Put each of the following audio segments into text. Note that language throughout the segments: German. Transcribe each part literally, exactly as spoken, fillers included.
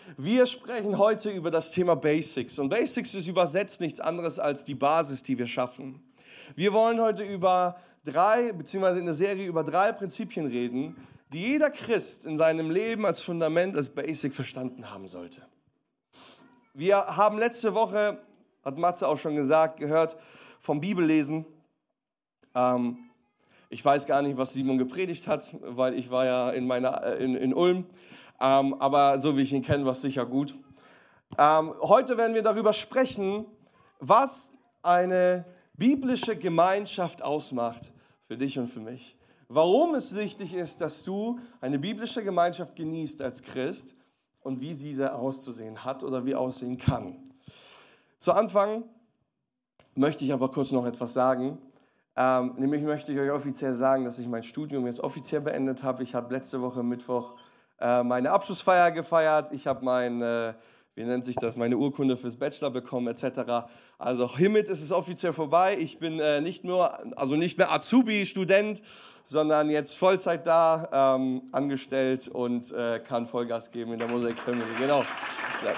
Wir sprechen heute über das Thema Basics. Und Basics ist übersetzt nichts anderes als die Basis, die wir schaffen. Wir wollen heute über drei, beziehungsweise in der Serie über drei Prinzipien reden, die jeder Christ in seinem Leben als Fundament, als Basic verstanden haben sollte. Wir haben letzte Woche, hat Matze auch schon gesagt, gehört vom Bibellesen. Ähm, ich weiß gar nicht, was Simon gepredigt hat, weil ich war ja in, meiner, in, in Ulm. Ähm, aber so wie ich ihn kenne, war es sicher gut. Ähm, heute werden wir darüber sprechen, was eine biblische Gemeinschaft ausmacht für dich und für mich. Warum es wichtig ist, dass du eine biblische Gemeinschaft genießt als Christ und wie diese auszusehen hat oder wie aussehen kann. Zu Anfang möchte ich aber kurz noch etwas sagen. Ähm, nämlich möchte ich euch offiziell sagen, dass ich mein Studium jetzt offiziell beendet habe. Ich habe letzte Woche Mittwoch äh, meine Abschlussfeier gefeiert. Ich habe mein, äh, wie nennt sich das, meine Urkunde fürs Bachelor bekommen et cetera. Also hiermit ist es offiziell vorbei. Ich bin äh, nicht nur, also nicht mehr Azubi, Student, sondern jetzt Vollzeit da, ähm, angestellt und äh, kann Vollgas geben in der Mosaic Family. Genau. Ja.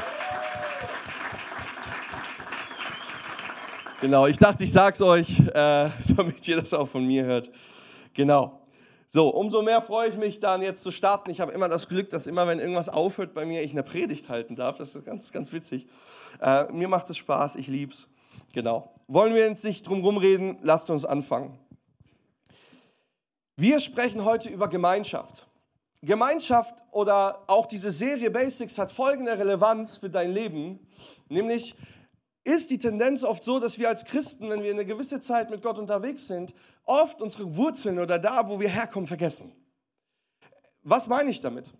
Genau, ich dachte, ich sag's euch, äh, damit ihr das auch von mir hört. Genau. So, umso mehr freue ich mich dann jetzt zu starten. Ich habe immer das Glück, dass immer, wenn irgendwas aufhört bei mir, ich eine Predigt halten darf. Das ist ganz, ganz witzig. Äh, mir macht es Spaß, ich lieb's. Genau. Wollen wir jetzt nicht drum rumreden, lasst uns anfangen. Wir sprechen heute über Gemeinschaft. Gemeinschaft oder auch diese Serie Basics hat folgende Relevanz für dein Leben, nämlich ist die Tendenz oft so, dass wir als Christen, wenn wir eine gewisse Zeit mit Gott unterwegs sind, oft unsere Wurzeln oder da, wo wir herkommen, vergessen. Was meine ich damit?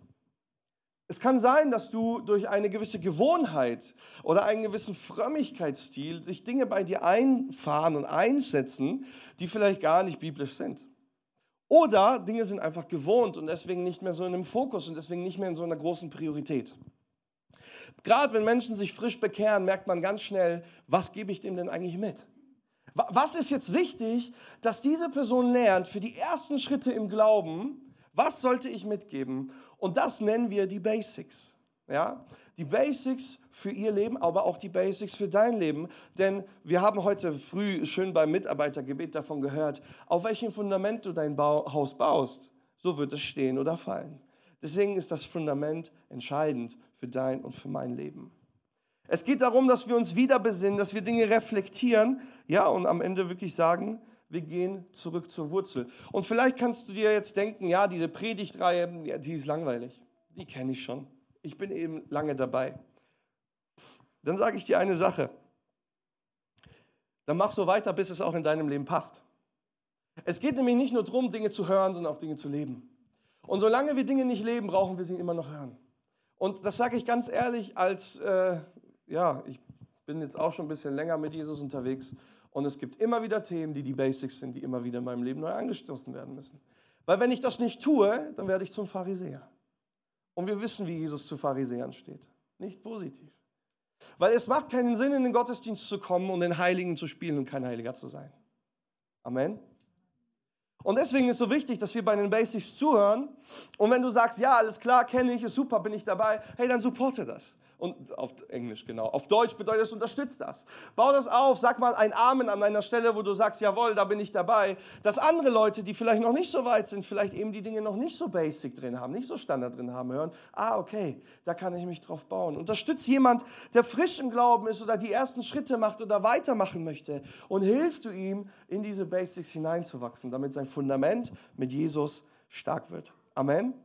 Es kann sein, dass du durch eine gewisse Gewohnheit oder einen gewissen Frömmigkeitsstil sich Dinge bei dir einfahren und einsetzen, die vielleicht gar nicht biblisch sind. Oder Dinge sind einfach gewohnt und deswegen nicht mehr so in einem Fokus und deswegen nicht mehr in so einer großen Priorität. Gerade wenn Menschen sich frisch bekehren, merkt man ganz schnell, was gebe ich dem denn eigentlich mit? Was ist jetzt wichtig, dass diese Person lernt für die ersten Schritte im Glauben? Was sollte ich mitgeben? Und das nennen wir die Basics. Ja? Die Basics für ihr Leben, aber auch die Basics für dein Leben. Denn wir haben heute früh schön beim Mitarbeitergebet davon gehört, auf welchem Fundament du dein Bau- Haus baust, so wird es stehen oder fallen. Deswegen ist das Fundament entscheidend für dein und für mein Leben. Es geht darum, dass wir uns wieder besinnen, dass wir Dinge reflektieren, ja, und am Ende wirklich sagen, wir gehen zurück zur Wurzel. Und vielleicht kannst du dir jetzt denken, ja, diese Predigtreihe, ja, die ist langweilig. Die kenne ich schon. Ich bin eben lange dabei. Dann sage ich dir eine Sache. Dann mach so weiter, bis es auch in deinem Leben passt. Es geht nämlich nicht nur darum, Dinge zu hören, sondern auch Dinge zu leben. Und solange wir Dinge nicht leben, brauchen wir sie immer noch hören. Und das sage ich ganz ehrlich, als, äh, ja, ich bin jetzt auch schon ein bisschen länger mit Jesus unterwegs und es gibt immer wieder Themen, die die Basics sind, die immer wieder in meinem Leben neu angestoßen werden müssen. Weil wenn ich das nicht tue, dann werde ich zum Pharisäer. Und wir wissen, wie Jesus zu Pharisäern steht. Nicht positiv. Weil es macht keinen Sinn, in den Gottesdienst zu kommen und den Heiligen zu spielen und kein Heiliger zu sein. Amen. Und deswegen ist es so wichtig, dass wir bei den Basics zuhören. Und wenn du sagst, ja, alles klar, kenne ich, ist super, bin ich dabei, hey, dann supporte das. Und auf Englisch, genau. Auf Deutsch bedeutet es, unterstützt das. Bau das auf, sag mal ein Amen an einer Stelle, wo du sagst, jawohl, da bin ich dabei. Dass andere Leute, die vielleicht noch nicht so weit sind, vielleicht eben die Dinge noch nicht so basic drin haben, nicht so Standard drin haben, hören, ah, okay, da kann ich mich drauf bauen. Unterstützt jemand, der frisch im Glauben ist oder die ersten Schritte macht oder weitermachen möchte und hilfst du ihm, in diese Basics hineinzuwachsen, damit sein Fundament mit Jesus stark wird. Amen?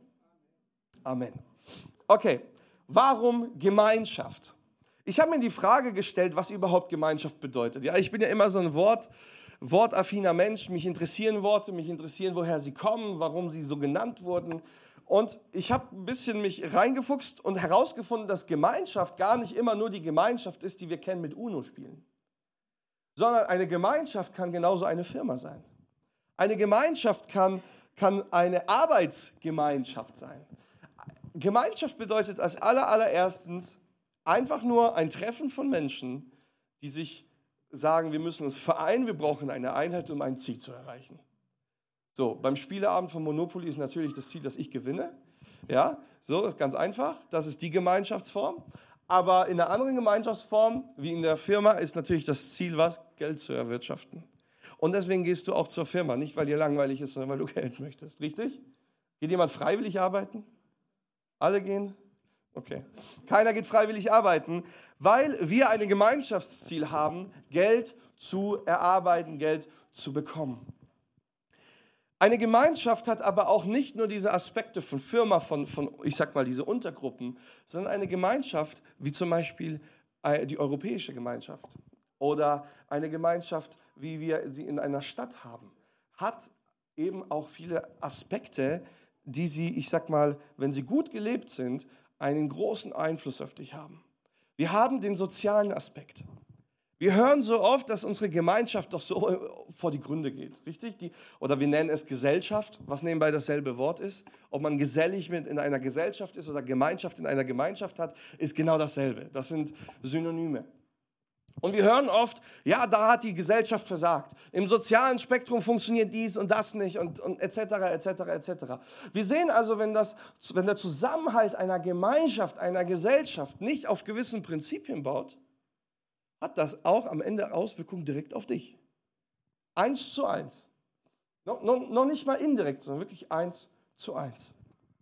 Amen. Okay. Warum Gemeinschaft? Ich habe mir die Frage gestellt, was überhaupt Gemeinschaft bedeutet. Ja, ich bin ja immer so ein Wort, wortaffiner Mensch. Mich interessieren Worte, mich interessieren, woher sie kommen, warum sie so genannt wurden. Und ich habe ein bisschen mich reingefuchst und herausgefunden, dass Gemeinschaft gar nicht immer nur die Gemeinschaft ist, die wir kennen mit UNO-Spielen. Sondern eine Gemeinschaft kann genauso eine Firma sein. Eine Gemeinschaft kann, kann eine Arbeitsgemeinschaft sein. Gemeinschaft bedeutet als aller, allererstens einfach nur ein Treffen von Menschen, die sich sagen, wir müssen uns vereinen, wir brauchen eine Einheit, um ein Ziel zu erreichen. So, beim Spieleabend von Monopoly ist natürlich das Ziel, dass ich gewinne. Ja, so ist ganz einfach. Das ist die Gemeinschaftsform. Aber in einer anderen Gemeinschaftsform, wie in der Firma, ist natürlich das Ziel, was? Geld zu erwirtschaften. Und deswegen gehst du auch zur Firma. Nicht, weil dir langweilig ist, sondern weil du Geld möchtest. Richtig? Geht jemand freiwillig arbeiten? Alle gehen? Okay. Keiner geht freiwillig arbeiten, weil wir ein Gemeinschaftsziel haben, Geld zu erarbeiten, Geld zu bekommen. Eine Gemeinschaft hat aber auch nicht nur diese Aspekte von Firma, von, von, ich sag mal, diese Untergruppen, sondern eine Gemeinschaft, wie zum Beispiel die europäische Gemeinschaft oder eine Gemeinschaft, wie wir sie in einer Stadt haben, hat eben auch viele Aspekte, die sie, ich sag mal, wenn sie gut gelebt sind, einen großen Einfluss auf dich haben. Wir haben den sozialen Aspekt. Wir hören so oft, dass unsere Gemeinschaft doch so vor die Gründe geht, richtig? Die, oder wir nennen es Gesellschaft, was nebenbei dasselbe Wort ist. Ob man gesellig mit in einer Gesellschaft ist oder Gemeinschaft in einer Gemeinschaft hat, ist genau dasselbe. Das sind Synonyme. Und wir hören oft, ja, da hat die Gesellschaft versagt. Im sozialen Spektrum funktioniert dies und das nicht und, und et cetera, et cetera, et cetera. Wir sehen also, wenn, das, wenn der Zusammenhalt einer Gemeinschaft, einer Gesellschaft nicht auf gewissen Prinzipien baut, hat das auch am Ende Auswirkungen direkt auf dich. Eins zu eins. No, no, noch nicht mal indirekt, sondern wirklich eins zu eins.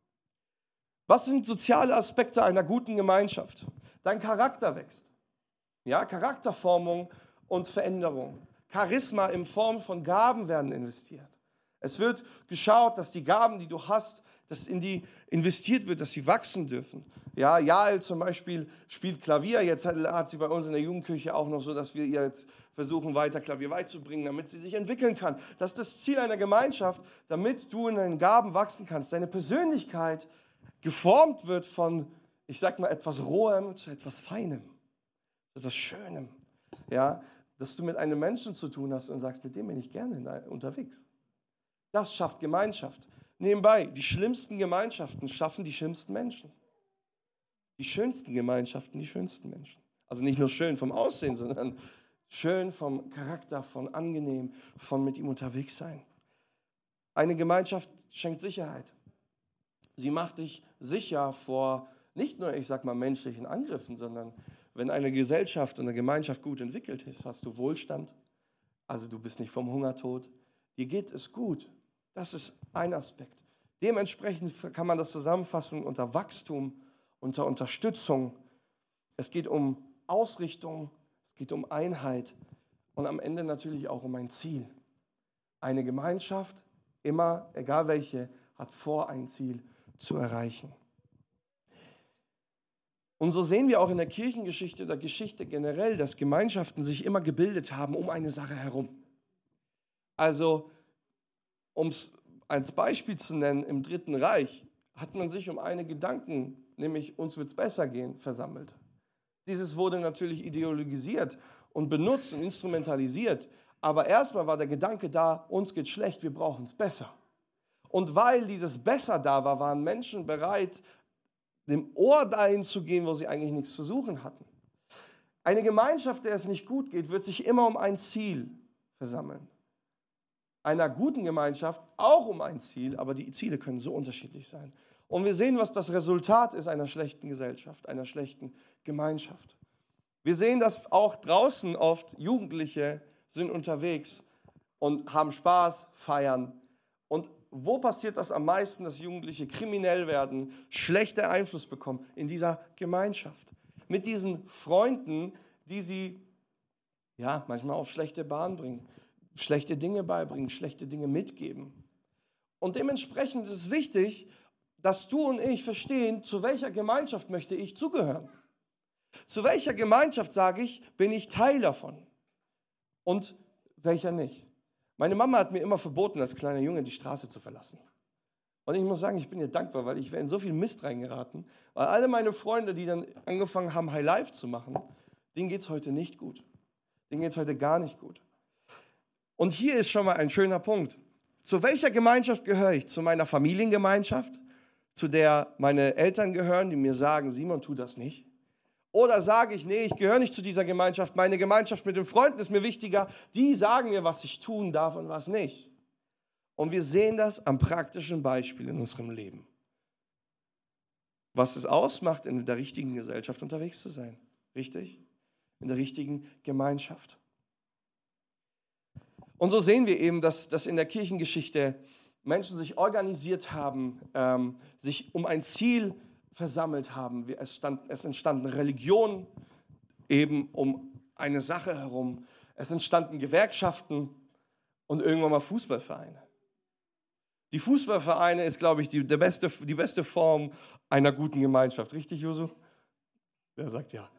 Was sind soziale Aspekte einer guten Gemeinschaft? Dein Charakter wächst. Ja, Charakterformung und Veränderung. Charisma in Form von Gaben werden investiert. Es wird geschaut, dass die Gaben, die du hast, dass in die investiert wird, dass sie wachsen dürfen. Ja, Jael zum Beispiel spielt Klavier. Jetzt hat, hat sie bei uns in der Jugendkirche auch noch so, dass wir ihr jetzt versuchen, weiter Klavier beizubringen, damit sie sich entwickeln kann. Das ist das Ziel einer Gemeinschaft, damit du in deinen Gaben wachsen kannst. Deine Persönlichkeit geformt wird von, ich sag mal, etwas Rohem zu etwas Feinem, etwas Schönem. Ja, dass du mit einem Menschen zu tun hast und sagst, mit dem bin ich gerne unterwegs. Das schafft Gemeinschaft. Nebenbei, die schlimmsten Gemeinschaften schaffen die schlimmsten Menschen. Die schönsten Gemeinschaften, die schönsten Menschen. Also nicht nur schön vom Aussehen, sondern schön vom Charakter, von angenehm, von mit ihm unterwegs sein. Eine Gemeinschaft schenkt Sicherheit. Sie macht dich sicher vor nicht nur, ich sag mal, menschlichen Angriffen, sondern wenn eine Gesellschaft und eine Gemeinschaft gut entwickelt ist, hast du Wohlstand. Also du bist nicht vom Hungertod. Dir geht es gut. Das ist ein Aspekt. Dementsprechend kann man das zusammenfassen unter Wachstum, unter Unterstützung. Es geht um Ausrichtung, es geht um Einheit und am Ende natürlich auch um ein Ziel. Eine Gemeinschaft, immer, egal welche, hat vor, ein Ziel zu erreichen. Und so sehen wir auch in der Kirchengeschichte oder Geschichte generell, dass Gemeinschaften sich immer gebildet haben um eine Sache herum. Also, um es als Beispiel zu nennen, im Dritten Reich hat man sich um eine Gedanken, nämlich uns wird es besser gehen, versammelt. Dieses wurde natürlich ideologisiert und benutzt und instrumentalisiert, aber erstmal war der Gedanke da, uns geht schlecht, wir brauchen es besser. Und weil dieses Besser da war, waren Menschen bereit, dem Ohr dahin zu gehen, wo sie eigentlich nichts zu suchen hatten. Eine Gemeinschaft, der es nicht gut geht, wird sich immer um ein Ziel versammeln. Einer guten Gemeinschaft auch um ein Ziel, aber die Ziele können so unterschiedlich sein. Und wir sehen, was das Resultat ist einer schlechten Gesellschaft, einer schlechten Gemeinschaft. Wir sehen, dass auch draußen oft Jugendliche sind unterwegs und haben Spaß, feiern. Und wo passiert das am meisten, dass Jugendliche kriminell werden, schlechten Einfluss bekommen? In dieser Gemeinschaft. Mit diesen Freunden, die sie ja, manchmal auf schlechte Bahn bringen, schlechte Dinge beibringen, schlechte Dinge mitgeben. Und dementsprechend ist es wichtig, dass du und ich verstehen, zu welcher Gemeinschaft möchte ich zugehören. Zu welcher Gemeinschaft, sage ich, bin ich Teil davon und welcher nicht. Meine Mama hat mir immer verboten, als kleiner Junge die Straße zu verlassen. Und ich muss sagen, ich bin ihr dankbar, weil ich wäre in so viel Mist reingeraten. Weil alle meine Freunde, die dann angefangen haben, High Life zu machen, denen geht es heute nicht gut. Denen geht es heute gar nicht gut. Und hier ist schon mal ein schöner Punkt. Zu welcher Gemeinschaft gehöre ich? Zu meiner Familiengemeinschaft, zu der meine Eltern gehören, die mir sagen, Simon, tu das nicht. Oder sage ich, nee, ich gehöre nicht zu dieser Gemeinschaft, meine Gemeinschaft mit den Freunden ist mir wichtiger, die sagen mir, was ich tun darf und was nicht. Und wir sehen das am praktischen Beispiel in unserem Leben. was es ausmacht, in der richtigen Gesellschaft unterwegs zu sein. Richtig? In der richtigen Gemeinschaft. Und so sehen wir eben, dass, dass in der Kirchengeschichte Menschen sich organisiert haben, ähm, sich um ein Ziel versammelt haben. Es, stand, es entstanden Religionen eben um eine Sache herum. Es entstanden Gewerkschaften und irgendwann mal Fußballvereine. Die Fußballvereine ist, glaube ich, die, der beste, die beste Form einer guten Gemeinschaft. Richtig, Josu? Der sagt ja.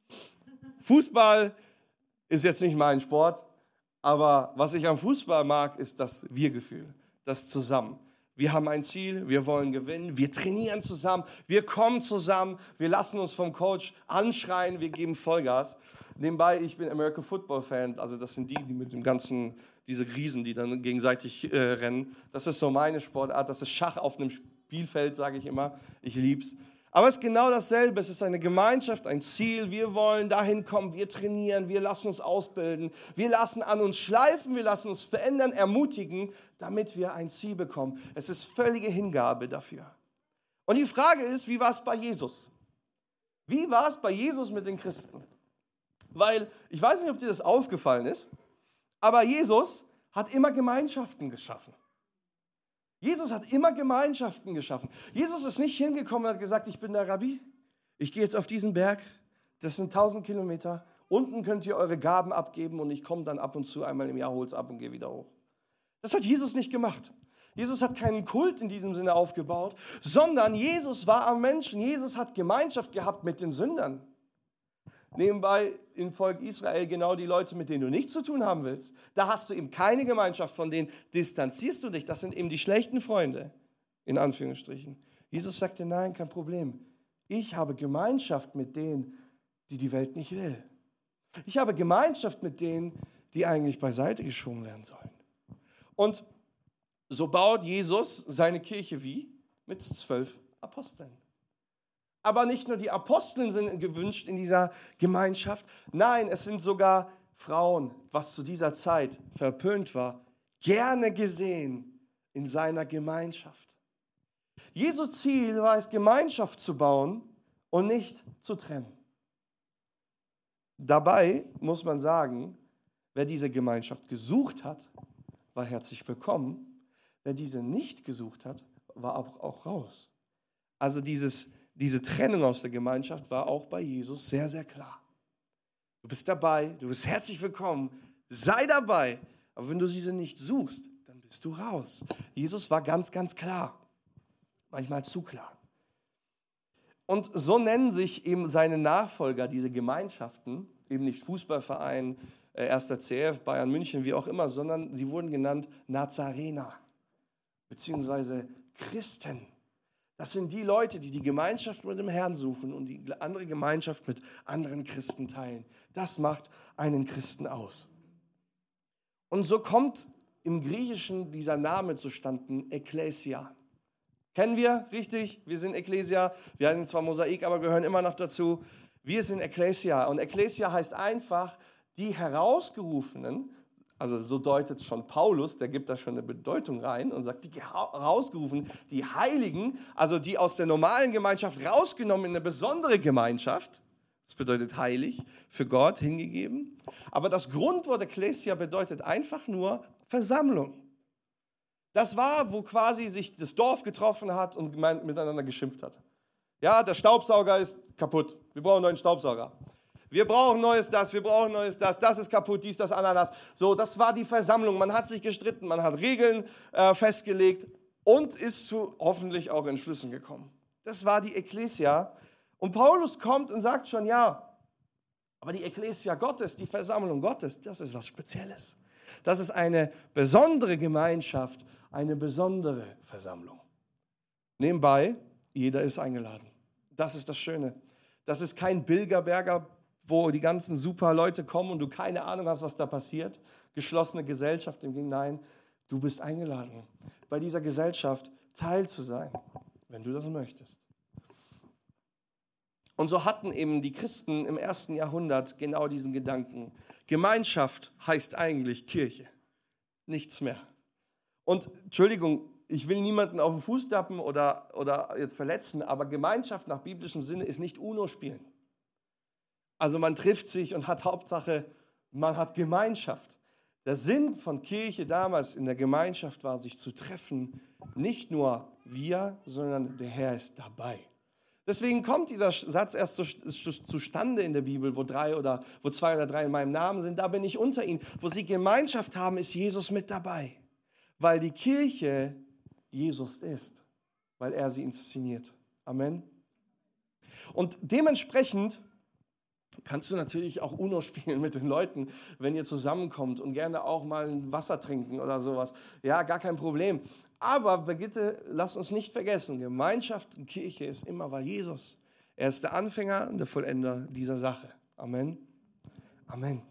Fußball ist jetzt nicht mein Sport, aber was ich am Fußball mag, ist das Wir-Gefühl, das Zusammen. Wir haben ein Ziel, wir wollen gewinnen, wir trainieren zusammen, wir kommen zusammen, wir lassen uns vom Coach anschreien, wir geben Vollgas. Nebenbei, ich bin American Football Fan, also das sind die, die mit dem ganzen, diese Riesen, die dann gegenseitig äh, rennen. Das ist so meine Sportart, das ist Schach auf einem Spielfeld, sage ich immer. Ich lieb's. Aber es ist genau dasselbe, es ist eine Gemeinschaft, ein Ziel, wir wollen dahin kommen, wir trainieren, wir lassen uns ausbilden, wir lassen an uns schleifen, wir lassen uns verändern, ermutigen, damit wir ein Ziel bekommen. Es ist völlige Hingabe dafür. Und die Frage ist, wie war es bei Jesus? Wie war es bei Jesus mit den Christen? Weil, ich weiß nicht, ob dir das aufgefallen ist, aber Jesus hat immer Gemeinschaften geschaffen. Jesus hat immer Gemeinschaften geschaffen. Jesus ist nicht hingekommen und hat gesagt, ich bin der Rabbi, ich gehe jetzt auf diesen Berg, das sind tausend Kilometer, unten könnt ihr eure Gaben abgeben und ich komme dann ab und zu einmal im Jahr, hol's ab und gehe wieder hoch. Das hat Jesus nicht gemacht. Jesus hat keinen Kult in diesem Sinne aufgebaut, sondern Jesus war am Menschen. Jesus hat Gemeinschaft gehabt mit den Sündern. Nebenbei im Volk Israel genau die Leute, mit denen du nichts zu tun haben willst. Da hast du eben keine Gemeinschaft, von denen distanzierst du dich. Das sind eben die schlechten Freunde, in Anführungsstrichen. Jesus sagte, nein, kein Problem. Ich habe Gemeinschaft mit denen, die die Welt nicht will. Ich habe Gemeinschaft mit denen, die eigentlich beiseite geschoben werden sollen. Und so baut Jesus seine Kirche wie? Mit zwölf Aposteln. Aber nicht nur die Aposteln sind gewünscht in dieser Gemeinschaft, nein, es sind sogar Frauen, was zu dieser Zeit verpönt war, gerne gesehen in seiner Gemeinschaft. Jesu Ziel war es, Gemeinschaft zu bauen und nicht zu trennen. Dabei muss man sagen, wer diese Gemeinschaft gesucht hat, war herzlich willkommen. Wer diese nicht gesucht hat, war auch, auch raus. Also dieses Diese Trennung aus der Gemeinschaft war auch bei Jesus sehr, sehr klar. Du bist dabei, du bist herzlich willkommen, sei dabei. Aber wenn du diese nicht suchst, dann bist du raus. Jesus war ganz, ganz klar. Manchmal zu klar. Und so nennen sich eben seine Nachfolger, diese Gemeinschaften, eben nicht Fußballverein, erster C F, Bayern München, wie auch immer, sondern sie wurden genannt Nazarener, beziehungsweise Christen. Das sind die Leute, die die Gemeinschaft mit dem Herrn suchen und die andere Gemeinschaft mit anderen Christen teilen. Das macht einen Christen aus. Und so kommt im Griechischen dieser Name zustande, Ekklesia. Kennen wir, richtig? Wir sind Ekklesia. Wir haben zwar Mosaik, aber gehören immer noch dazu. Wir sind Ekklesia. Und Ekklesia heißt einfach die Herausgerufenen. Also so deutet es schon Paulus, der gibt da schon eine Bedeutung rein und sagt, die herausgerufen, die Heiligen, also die aus der normalen Gemeinschaft rausgenommen in eine besondere Gemeinschaft, das bedeutet heilig, für Gott hingegeben. Aber das Grundwort Ekklesia bedeutet einfach nur Versammlung. Das war, wo quasi sich das Dorf getroffen hat und miteinander geschimpft hat. Ja, der Staubsauger ist kaputt, wir brauchen einen neuen Staubsauger. Wir brauchen neues das, wir brauchen neues das, das ist kaputt, dies, das, Ananas. So, das war die Versammlung. Man hat sich gestritten, man hat Regeln äh, festgelegt und ist zu hoffentlich auch Entschlüssen gekommen. Das war die Ekklesia. Und Paulus kommt und sagt schon, ja, aber die Ekklesia Gottes, die Versammlung Gottes, das ist was Spezielles. Das ist eine besondere Gemeinschaft, eine besondere Versammlung. Nebenbei, jeder ist eingeladen. Das ist das Schöne. Das ist kein Bilderberger, wo die ganzen super Leute kommen und du keine Ahnung hast, was da passiert. Geschlossene Gesellschaft im Gegenteil. Nein, du bist eingeladen, bei dieser Gesellschaft Teil zu sein, wenn du das möchtest. Und so hatten eben die Christen im ersten Jahrhundert genau diesen Gedanken. Gemeinschaft heißt eigentlich Kirche, nichts mehr. Und Entschuldigung, ich will niemanden auf den Fuß tappen oder, oder jetzt verletzen, aber Gemeinschaft nach biblischem Sinne ist nicht UNO spielen. Also man trifft sich und hat Hauptsache, man hat Gemeinschaft. Der Sinn von Kirche damals in der Gemeinschaft war, sich zu treffen, nicht nur wir, sondern der Herr ist dabei. Deswegen kommt dieser Satz erst zustande in der Bibel, wo drei oder wo zwei oder drei in meinem Namen sind, da bin ich unter ihnen. Wo sie Gemeinschaft haben, ist Jesus mit dabei, weil die Kirche Jesus ist, weil er sie inszeniert. Amen. Und dementsprechend kannst du natürlich auch UNO spielen mit den Leuten, wenn ihr zusammenkommt und gerne auch mal ein Wasser trinken oder sowas. Ja, gar kein Problem. Aber bitte, lasst uns nicht vergessen, Gemeinschaft in Kirche ist immer, weil Jesus, er ist der Anfänger und der Vollender dieser Sache. Amen. Amen.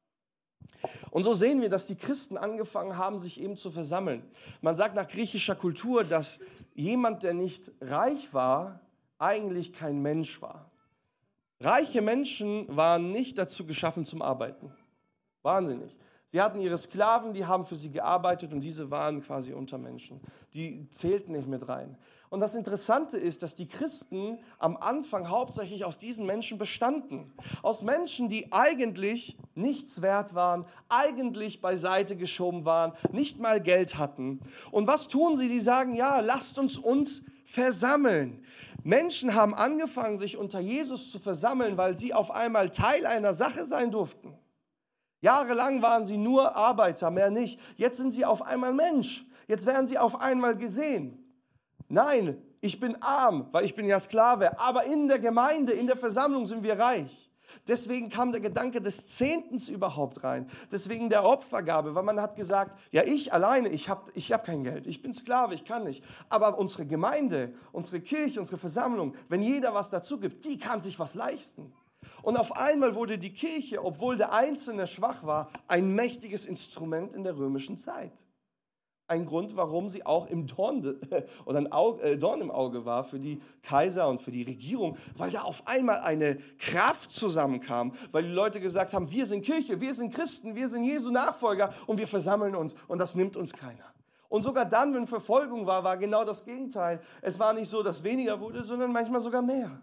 Und so sehen wir, dass die Christen angefangen haben, sich eben zu versammeln. Man sagt nach griechischer Kultur, dass jemand, der nicht reich war, eigentlich kein Mensch war. Reiche Menschen waren nicht dazu geschaffen zum Arbeiten. Waren sie nicht. Sie hatten ihre Sklaven, die haben für sie gearbeitet und diese waren quasi Untermenschen. Die zählten nicht mit rein. Und das Interessante ist, dass die Christen am Anfang hauptsächlich aus diesen Menschen bestanden. Aus Menschen, die eigentlich nichts wert waren, eigentlich beiseite geschoben waren, nicht mal Geld hatten. Und was tun sie? Sie sagen, ja, lasst uns uns versammeln. Menschen haben angefangen, sich unter Jesus zu versammeln, weil sie auf einmal Teil einer Sache sein durften. Jahrelang waren sie nur Arbeiter, mehr nicht. Jetzt sind sie auf einmal Mensch. Jetzt werden sie auf einmal gesehen. Nein, ich bin arm, weil ich bin ja Sklave. Aber in der Gemeinde, in der Versammlung sind wir reich. Deswegen kam der Gedanke des Zehntens überhaupt rein. Deswegen der Opfergabe, weil man hat gesagt, ja ich alleine, ich habe ich hab kein Geld, ich bin Sklave, ich kann nicht. Aber unsere Gemeinde, unsere Kirche, unsere Versammlung, wenn jeder was dazu gibt, die kann sich was leisten. Und auf einmal wurde die Kirche, obwohl der Einzelne schwach war, ein mächtiges Instrument in der römischen Zeit. Ein Grund, warum sie auch im Dorn, oder ein Auge, äh, Dorn im Auge war für die Kaiser und für die Regierung, weil da auf einmal eine Kraft zusammenkam, weil die Leute gesagt haben, wir sind Kirche, wir sind Christen, wir sind Jesu Nachfolger und wir versammeln uns und das nimmt uns keiner. Und sogar dann, wenn Verfolgung war, war genau das Gegenteil. Es war nicht so, dass weniger wurde, sondern manchmal sogar mehr.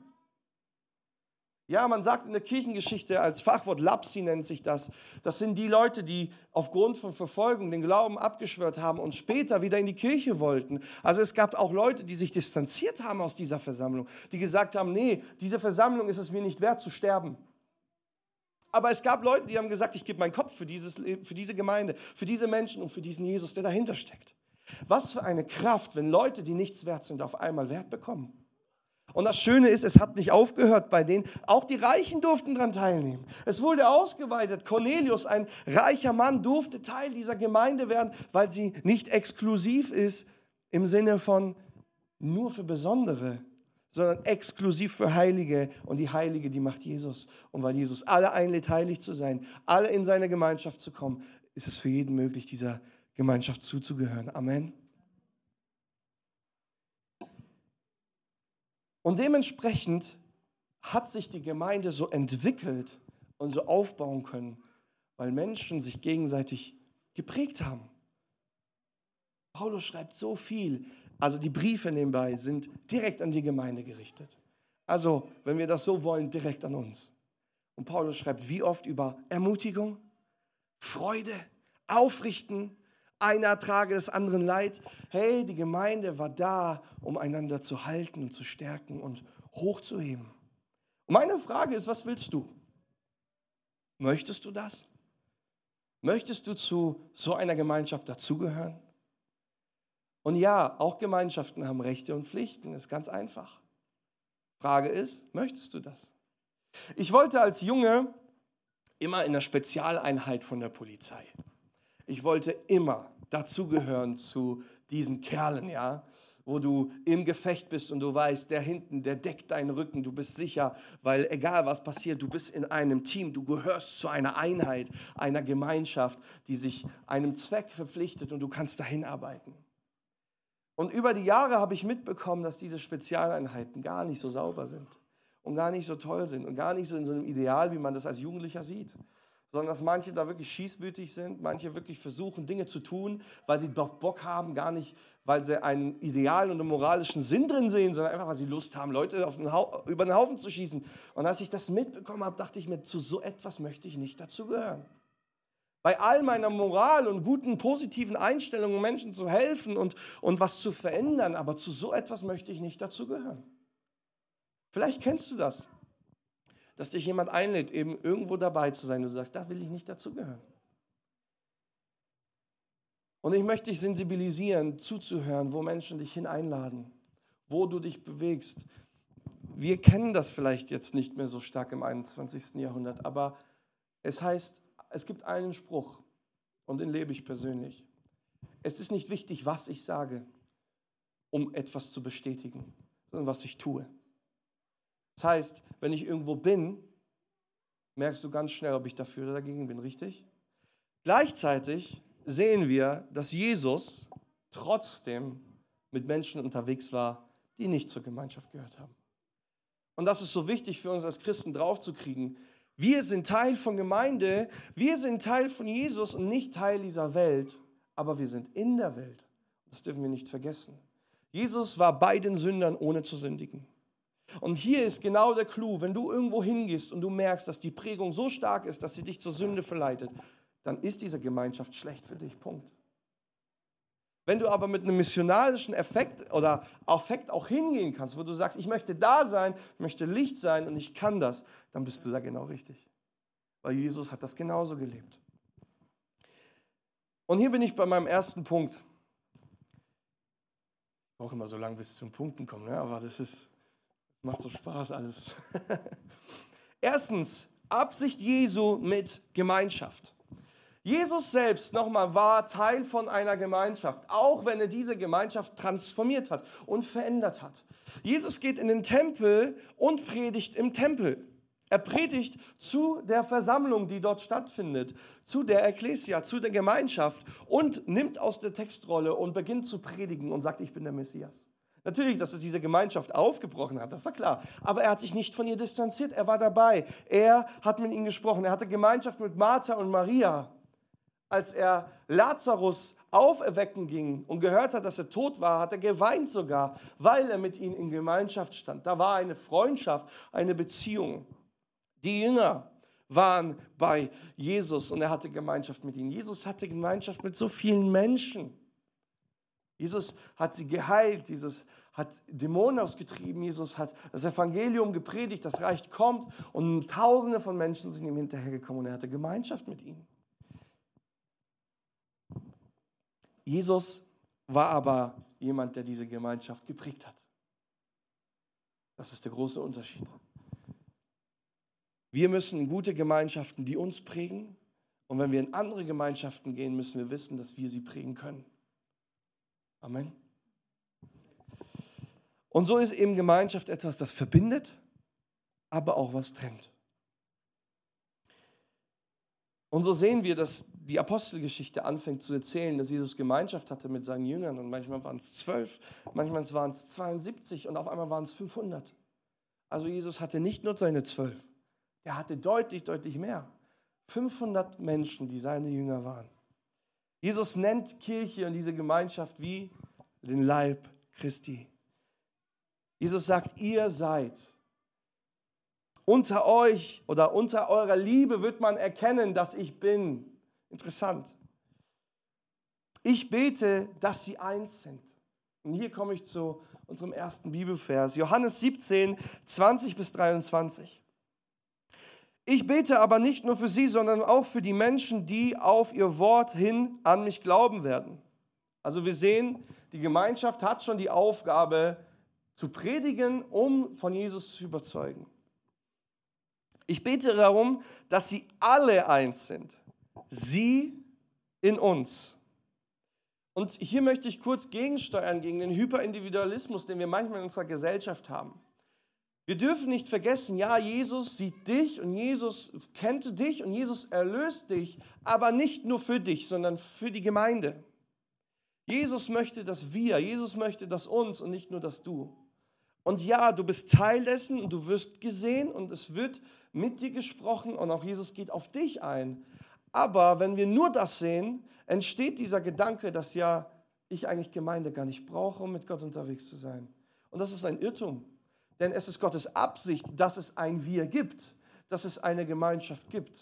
Ja, man sagt in der Kirchengeschichte, als Fachwort Lapsi nennt sich das, das sind die Leute, die aufgrund von Verfolgung den Glauben abgeschwört haben und später wieder in die Kirche wollten. Also es gab auch Leute, die sich distanziert haben aus dieser Versammlung, die gesagt haben, nee, diese Versammlung ist es mir nicht wert zu sterben. Aber es gab Leute, die haben gesagt, ich gebe meinen Kopf für, dieses, für diese Gemeinde, für diese Menschen und für diesen Jesus, der dahinter steckt. Was für eine Kraft, wenn Leute, die nichts wert sind, auf einmal Wert bekommen. Und das Schöne ist, es hat nicht aufgehört bei denen. Auch die Reichen durften daran teilnehmen. Es wurde ausgeweitet. Cornelius, ein reicher Mann, durfte Teil dieser Gemeinde werden, weil sie nicht exklusiv ist im Sinne von nur für Besondere, sondern exklusiv für Heilige. Und die Heilige, die macht Jesus. Und weil Jesus alle einlädt, heilig zu sein, alle in seine Gemeinschaft zu kommen, ist es für jeden möglich, dieser Gemeinschaft zuzugehören. Amen. Und dementsprechend hat sich die Gemeinde so entwickelt und so aufbauen können, weil Menschen sich gegenseitig geprägt haben. Paulus schreibt so viel, also die Briefe nebenbei sind direkt an die Gemeinde gerichtet. Also, wenn wir das so wollen, direkt an uns. Und Paulus schreibt wie oft über Ermutigung, Freude, Aufrichten, einer trage des anderen Leid. Hey, die Gemeinde war da, um einander zu halten und zu stärken und hochzuheben. Und meine Frage ist, was willst du? Möchtest du das? Möchtest du zu so einer Gemeinschaft dazugehören? Und ja, auch Gemeinschaften haben Rechte und Pflichten, ist ganz einfach. Frage ist, möchtest du das? Ich wollte als Junge immer in der Spezialeinheit von der Polizei. Ich wollte immer dazugehören zu diesen Kerlen, ja, wo du im Gefecht bist und du weißt, der hinten, der deckt deinen Rücken, du bist sicher, weil egal was passiert, du bist in einem Team, du gehörst zu einer Einheit, einer Gemeinschaft, die sich einem Zweck verpflichtet und du kannst dahin arbeiten. Und über die Jahre habe ich mitbekommen, dass diese Spezialeinheiten gar nicht so sauber sind und gar nicht so toll sind und gar nicht so in so einem Ideal, wie man das als Jugendlicher sieht. sondern dass manche da wirklich schießwütig sind, manche wirklich versuchen, Dinge zu tun, weil sie doch Bock haben, gar nicht, weil sie einen idealen und einen moralischen Sinn drin sehen, sondern einfach, weil sie Lust haben, Leute auf den Hau- über den Haufen zu schießen. Und als ich das mitbekommen habe, dachte ich mir, zu so etwas möchte ich nicht dazugehören. Bei all meiner Moral und guten, positiven Einstellungen, Menschen zu helfen und, und was zu verändern, aber zu so etwas möchte ich nicht dazugehören. Vielleicht kennst du das, dass dich jemand einlädt, eben irgendwo dabei zu sein und du sagst, da will ich nicht dazugehören. Und ich möchte dich sensibilisieren, zuzuhören, wo Menschen dich hineinladen, wo du dich bewegst. Wir kennen das vielleicht jetzt nicht mehr so stark im einundzwanzigsten Jahrhundert, aber es heißt, es gibt einen Spruch und den lebe ich persönlich. Es ist nicht wichtig, was ich sage, um etwas zu bestätigen, sondern was ich tue. Das heißt, wenn ich irgendwo bin, merkst du ganz schnell, ob ich dafür oder dagegen bin, richtig? Gleichzeitig sehen wir, dass Jesus trotzdem mit Menschen unterwegs war, die nicht zur Gemeinschaft gehört haben. Und das ist so wichtig für uns als Christen draufzukriegen. Wir sind Teil von Gemeinde, wir sind Teil von Jesus und nicht Teil dieser Welt, aber wir sind in der Welt. Das dürfen wir nicht vergessen. Jesus war bei den Sündern, ohne zu sündigen. Und hier ist genau der Clou, wenn du irgendwo hingehst und du merkst, dass die Prägung so stark ist, dass sie dich zur Sünde verleitet, dann ist diese Gemeinschaft schlecht für dich, Punkt. Wenn du aber mit einem missionarischen Effekt oder Affekt auch hingehen kannst, wo du sagst, ich möchte da sein, möchte Licht sein und ich kann das, dann bist du da genau richtig. Weil Jesus hat das genauso gelebt. Und hier bin ich bei meinem ersten Punkt. Ich brauche immer so lange, bis zum Punkten kommen, ne? Aber das ist, das macht so Spaß alles. Erstens, Absicht Jesu mit Gemeinschaft. Jesus selbst nochmal war Teil von einer Gemeinschaft, auch wenn er diese Gemeinschaft transformiert hat und verändert hat. Jesus geht in den Tempel und predigt im Tempel. Er predigt zu der Versammlung, die dort stattfindet, zu der Ekklesia, zu der Gemeinschaft und nimmt aus der Textrolle und beginnt zu predigen und sagt, ich bin der Messias. Natürlich, dass es diese Gemeinschaft aufgebrochen hat, das war klar. Aber er hat sich nicht von ihr distanziert, er war dabei. Er hat mit ihnen gesprochen, er hatte Gemeinschaft mit Martha und Maria. Als er Lazarus auferwecken ging und gehört hat, dass er tot war, hat er geweint sogar, weil er mit ihnen in Gemeinschaft stand. Da war eine Freundschaft, eine Beziehung. Die Jünger waren bei Jesus und er hatte Gemeinschaft mit ihnen. Jesus hatte Gemeinschaft mit so vielen Menschen. Jesus hat sie geheilt, Jesus hat Dämonen ausgetrieben, Jesus hat das Evangelium gepredigt, das Reich kommt und Tausende von Menschen sind ihm hinterhergekommen und er hatte Gemeinschaft mit ihnen. Jesus war aber jemand, der diese Gemeinschaft geprägt hat. Das ist der große Unterschied. Wir müssen in gute Gemeinschaften, die uns prägen. Und wenn wir in andere Gemeinschaften gehen, müssen wir wissen, dass wir sie prägen können. Amen. Und so ist eben Gemeinschaft etwas, das verbindet, aber auch was trennt. Und so sehen wir, dass die Apostelgeschichte anfängt zu erzählen, dass Jesus Gemeinschaft hatte mit seinen Jüngern. Und manchmal waren es zwölf, manchmal waren es zweiundsiebzig und auf einmal waren es fünfhundert. Also Jesus hatte nicht nur seine zwölf, er hatte deutlich, deutlich mehr. fünfhundert Menschen, die seine Jünger waren. Jesus nennt Kirche und diese Gemeinschaft wie den Leib Christi. Jesus sagt, ihr seid. Unter euch oder unter eurer Liebe wird man erkennen, dass ich bin. Interessant. Ich bete, dass sie eins sind. Und hier komme ich zu unserem ersten Bibelvers. Johannes siebzehn, zwanzig bis dreiundzwanzig. Ich bete aber nicht nur für sie, sondern auch für die Menschen, die auf ihr Wort hin an mich glauben werden. Also wir sehen, die Gemeinschaft hat schon die Aufgabe zu predigen, um von Jesus zu überzeugen. Ich bete darum, dass sie alle eins sind. Sie in uns. Und hier möchte ich kurz gegensteuern gegen den Hyperindividualismus, den wir manchmal in unserer Gesellschaft haben. Wir dürfen nicht vergessen, ja, Jesus sieht dich und Jesus kennt dich und Jesus erlöst dich, aber nicht nur für dich, sondern für die Gemeinde. Jesus möchte, dass wir, Jesus möchte, dass uns und nicht nur, dass du. Und ja, du bist Teil dessen und du wirst gesehen und es wird mit dir gesprochen und auch Jesus geht auf dich ein. Aber wenn wir nur das sehen, entsteht dieser Gedanke, dass ja ich eigentlich Gemeinde gar nicht brauche, um mit Gott unterwegs zu sein. Und das ist ein Irrtum. Denn es ist Gottes Absicht, dass es ein Wir gibt, dass es eine Gemeinschaft gibt.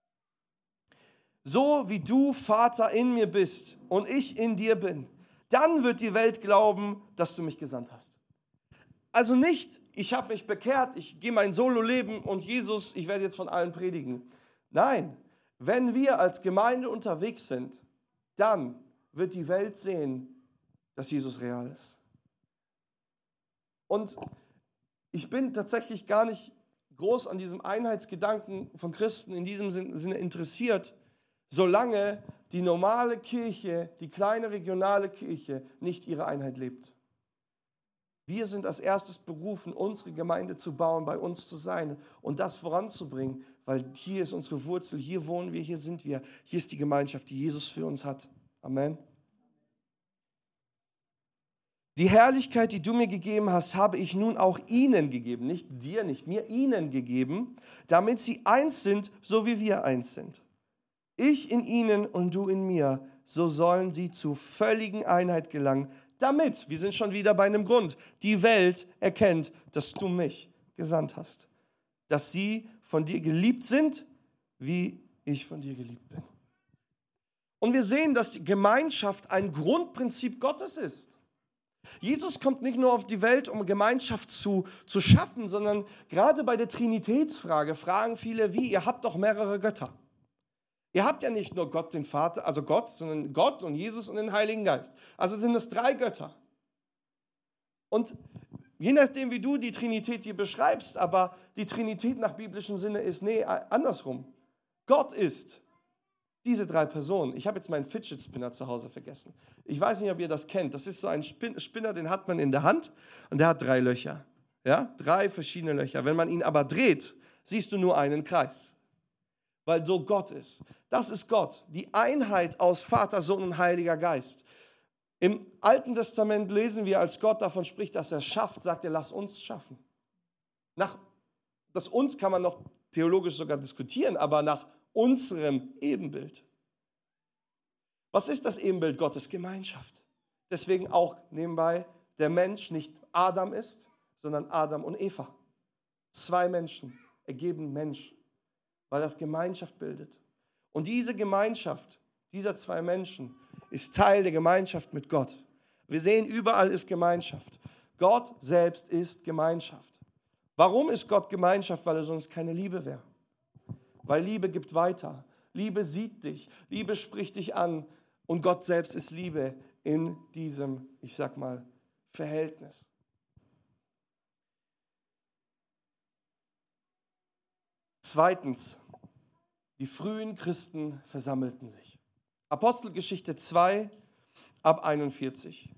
So wie du, Vater, in mir bist und ich in dir bin, dann wird die Welt glauben, dass du mich gesandt hast. Also nicht, ich habe mich bekehrt, ich gehe mein Solo-Leben und Jesus, ich werde jetzt von allen predigen. Nein, wenn wir als Gemeinde unterwegs sind, dann wird die Welt sehen, dass Jesus real ist. Und ich bin tatsächlich gar nicht groß an diesem Einheitsgedanken von Christen in diesem Sinne interessiert, solange die normale Kirche, die kleine regionale Kirche nicht ihre Einheit lebt. Wir sind als erstes berufen, unsere Gemeinde zu bauen, bei uns zu sein und das voranzubringen, weil hier ist unsere Wurzel, hier wohnen wir, hier sind wir, hier ist die Gemeinschaft, die Jesus für uns hat. Amen. Die Herrlichkeit, die du mir gegeben hast, habe ich nun auch ihnen gegeben, nicht dir, nicht mir, ihnen gegeben, damit sie eins sind, so wie wir eins sind. Ich in ihnen und du in mir, so sollen sie zu völligen Einheit gelangen, damit, wir sind schon wieder bei einem Grund, die Welt erkennt, dass du mich gesandt hast, dass sie von dir geliebt sind, wie ich von dir geliebt bin. Und wir sehen, dass die Gemeinschaft ein Grundprinzip Gottes ist. Jesus kommt nicht nur auf die Welt, um Gemeinschaft zu, zu schaffen, sondern gerade bei der Trinitätsfrage fragen viele, wie, ihr habt doch mehrere Götter. Ihr habt ja nicht nur Gott, den Vater, also Gott, sondern Gott und Jesus und den Heiligen Geist. Also sind es drei Götter. Und je nachdem, wie du die Trinität hier beschreibst, aber die Trinität nach biblischem Sinne ist, nee, andersrum. Gott ist diese drei Personen. Ich habe jetzt meinen Fidget Spinner zu Hause vergessen. Ich weiß nicht, ob ihr das kennt. Das ist so ein Spinner, den hat man in der Hand und der hat drei Löcher. Ja, drei verschiedene Löcher. Wenn man ihn aber dreht, siehst du nur einen Kreis. Weil so Gott ist. Das ist Gott, die Einheit aus Vater, Sohn und Heiliger Geist. Im Alten Testament lesen wir, als Gott davon spricht, dass er schafft, sagt er, lass uns schaffen. Nach, das uns kann man noch theologisch sogar diskutieren, aber nach unserem Ebenbild. Was ist das Ebenbild Gottes? Gemeinschaft. Deswegen auch nebenbei, der Mensch nicht Adam ist, sondern Adam und Eva. Zwei Menschen ergeben Mensch, weil das Gemeinschaft bildet. Und diese Gemeinschaft dieser zwei Menschen ist Teil der Gemeinschaft mit Gott. Wir sehen, überall ist Gemeinschaft. Gott selbst ist Gemeinschaft. Warum ist Gott Gemeinschaft? Weil er sonst keine Liebe wäre. Weil Liebe gibt weiter. Liebe sieht dich. Liebe spricht dich an. Und Gott selbst ist Liebe in diesem, ich sag mal, Verhältnis. Zweitens, die frühen Christen versammelten sich. Apostelgeschichte zwei, ab einundvierzig.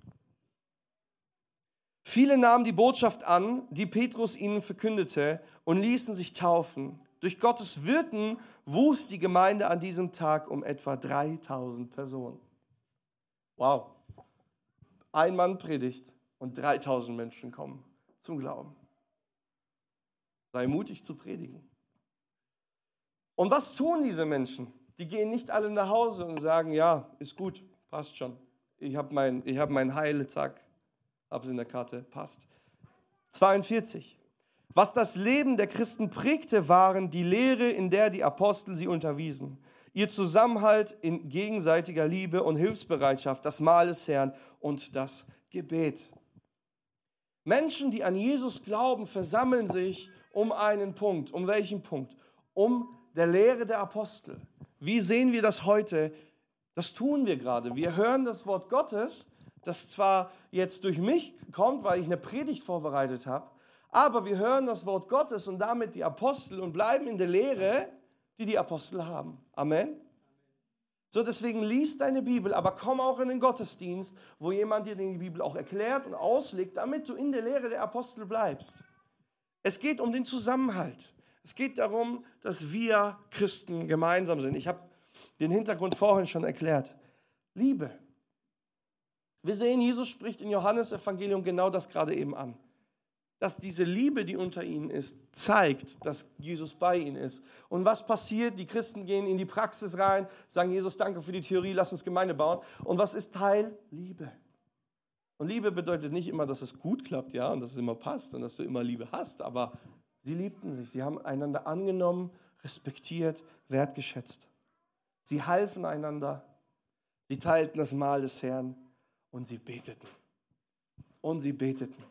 Viele nahmen die Botschaft an, die Petrus ihnen verkündete, und ließen sich taufen. Durch Gottes Wirken wuchs die Gemeinde an diesem Tag um etwa dreitausend Personen. Wow. Ein Mann predigt und dreitausend Menschen kommen zum Glauben. Sei mutig zu predigen. Und was tun diese Menschen? Die gehen nicht alle nach Hause und sagen, ja, ist gut, passt schon. Ich habe mein, ich hab meinen Heiletag, habe es in der Karte, passt. zweiundvierzig. Was das Leben der Christen prägte, waren die Lehre, in der die Apostel sie unterwiesen. Ihr Zusammenhalt in gegenseitiger Liebe und Hilfsbereitschaft, das Mahl des Herrn und das Gebet. Menschen, die an Jesus glauben, versammeln sich um einen Punkt. Um welchen Punkt? Um der Lehre der Apostel. Wie sehen wir das heute? Das tun wir gerade. Wir hören das Wort Gottes, das zwar jetzt durch mich kommt, weil ich eine Predigt vorbereitet habe, aber wir hören das Wort Gottes und damit die Apostel und bleiben in der Lehre, die die Apostel haben. Amen. So, deswegen lies deine Bibel, aber komm auch in den Gottesdienst, wo jemand dir die Bibel auch erklärt und auslegt, damit du in der Lehre der Apostel bleibst. Es geht um den Zusammenhalt. Es geht darum, dass wir Christen gemeinsam sind. Ich habe den Hintergrund vorhin schon erklärt. Liebe. Wir sehen, Jesus spricht in Johannes Evangelium genau das gerade eben an. dass diese Liebe, die unter ihnen ist, zeigt, dass Jesus bei ihnen ist. Und was passiert? Die Christen gehen in die Praxis rein, sagen, Jesus, danke für die Theorie, lass uns Gemeinde bauen. Und was ist Teil? Liebe. Und Liebe bedeutet nicht immer, dass es gut klappt, ja, und dass es immer passt und dass du immer Liebe hast, aber sie liebten sich, sie haben einander angenommen, respektiert, wertgeschätzt. Sie halfen einander, sie teilten das Mahl des Herrn und sie beteten. Und sie beteten.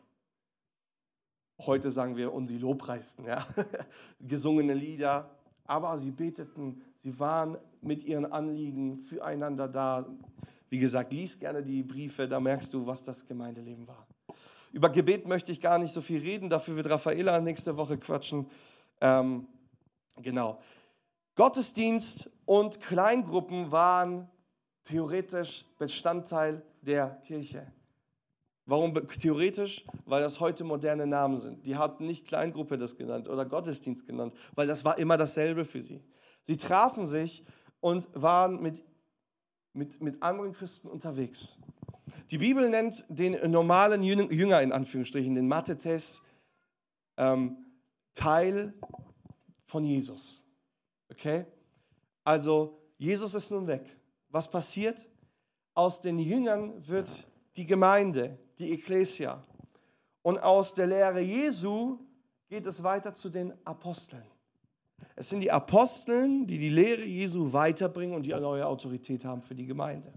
Heute sagen wir, und sie lobpreisten, ja, gesungene Lieder, aber sie beteten, sie waren mit ihren Anliegen füreinander da. Wie gesagt, lies gerne die Briefe, da merkst du, was das Gemeindeleben war. Über Gebet möchte ich gar nicht so viel reden, dafür wird Raffaela nächste Woche quatschen. Ähm, genau. Gottesdienst und Kleingruppen waren theoretisch Bestandteil der Kirche. Warum theoretisch? Weil das heute moderne Namen sind. Die hatten nicht Kleingruppe das genannt oder Gottesdienst genannt, weil das war immer dasselbe für sie. Sie trafen sich und waren mit, mit, mit anderen Christen unterwegs. Die Bibel nennt den normalen Jünger, in Anführungsstrichen, den Mathetes, ähm, Teil von Jesus. Okay? Also, Jesus ist nun weg. Was passiert? Aus den Jüngern wird die Gemeinde, die Ekklesia. Und aus der Lehre Jesu geht es weiter zu den Aposteln. Es sind die Aposteln, die die Lehre Jesu weiterbringen und die eine neue Autorität haben für die Gemeinde.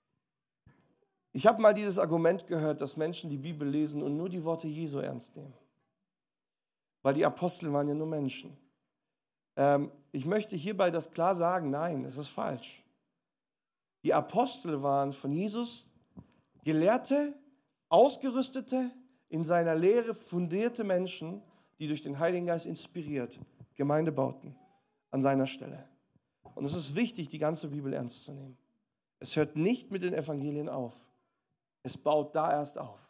Ich habe mal dieses Argument gehört, dass Menschen die Bibel lesen und nur die Worte Jesu ernst nehmen. Weil die Apostel waren ja nur Menschen. Ähm, ich möchte hierbei das klar sagen, nein, das ist falsch. Die Apostel waren von Jesus gelehrte, ausgerüstete, in seiner Lehre fundierte Menschen, die durch den Heiligen Geist inspiriert Gemeinde bauten an seiner Stelle. Und es ist wichtig, die ganze Bibel ernst zu nehmen. Es hört nicht mit den Evangelien auf. Es baut da erst auf.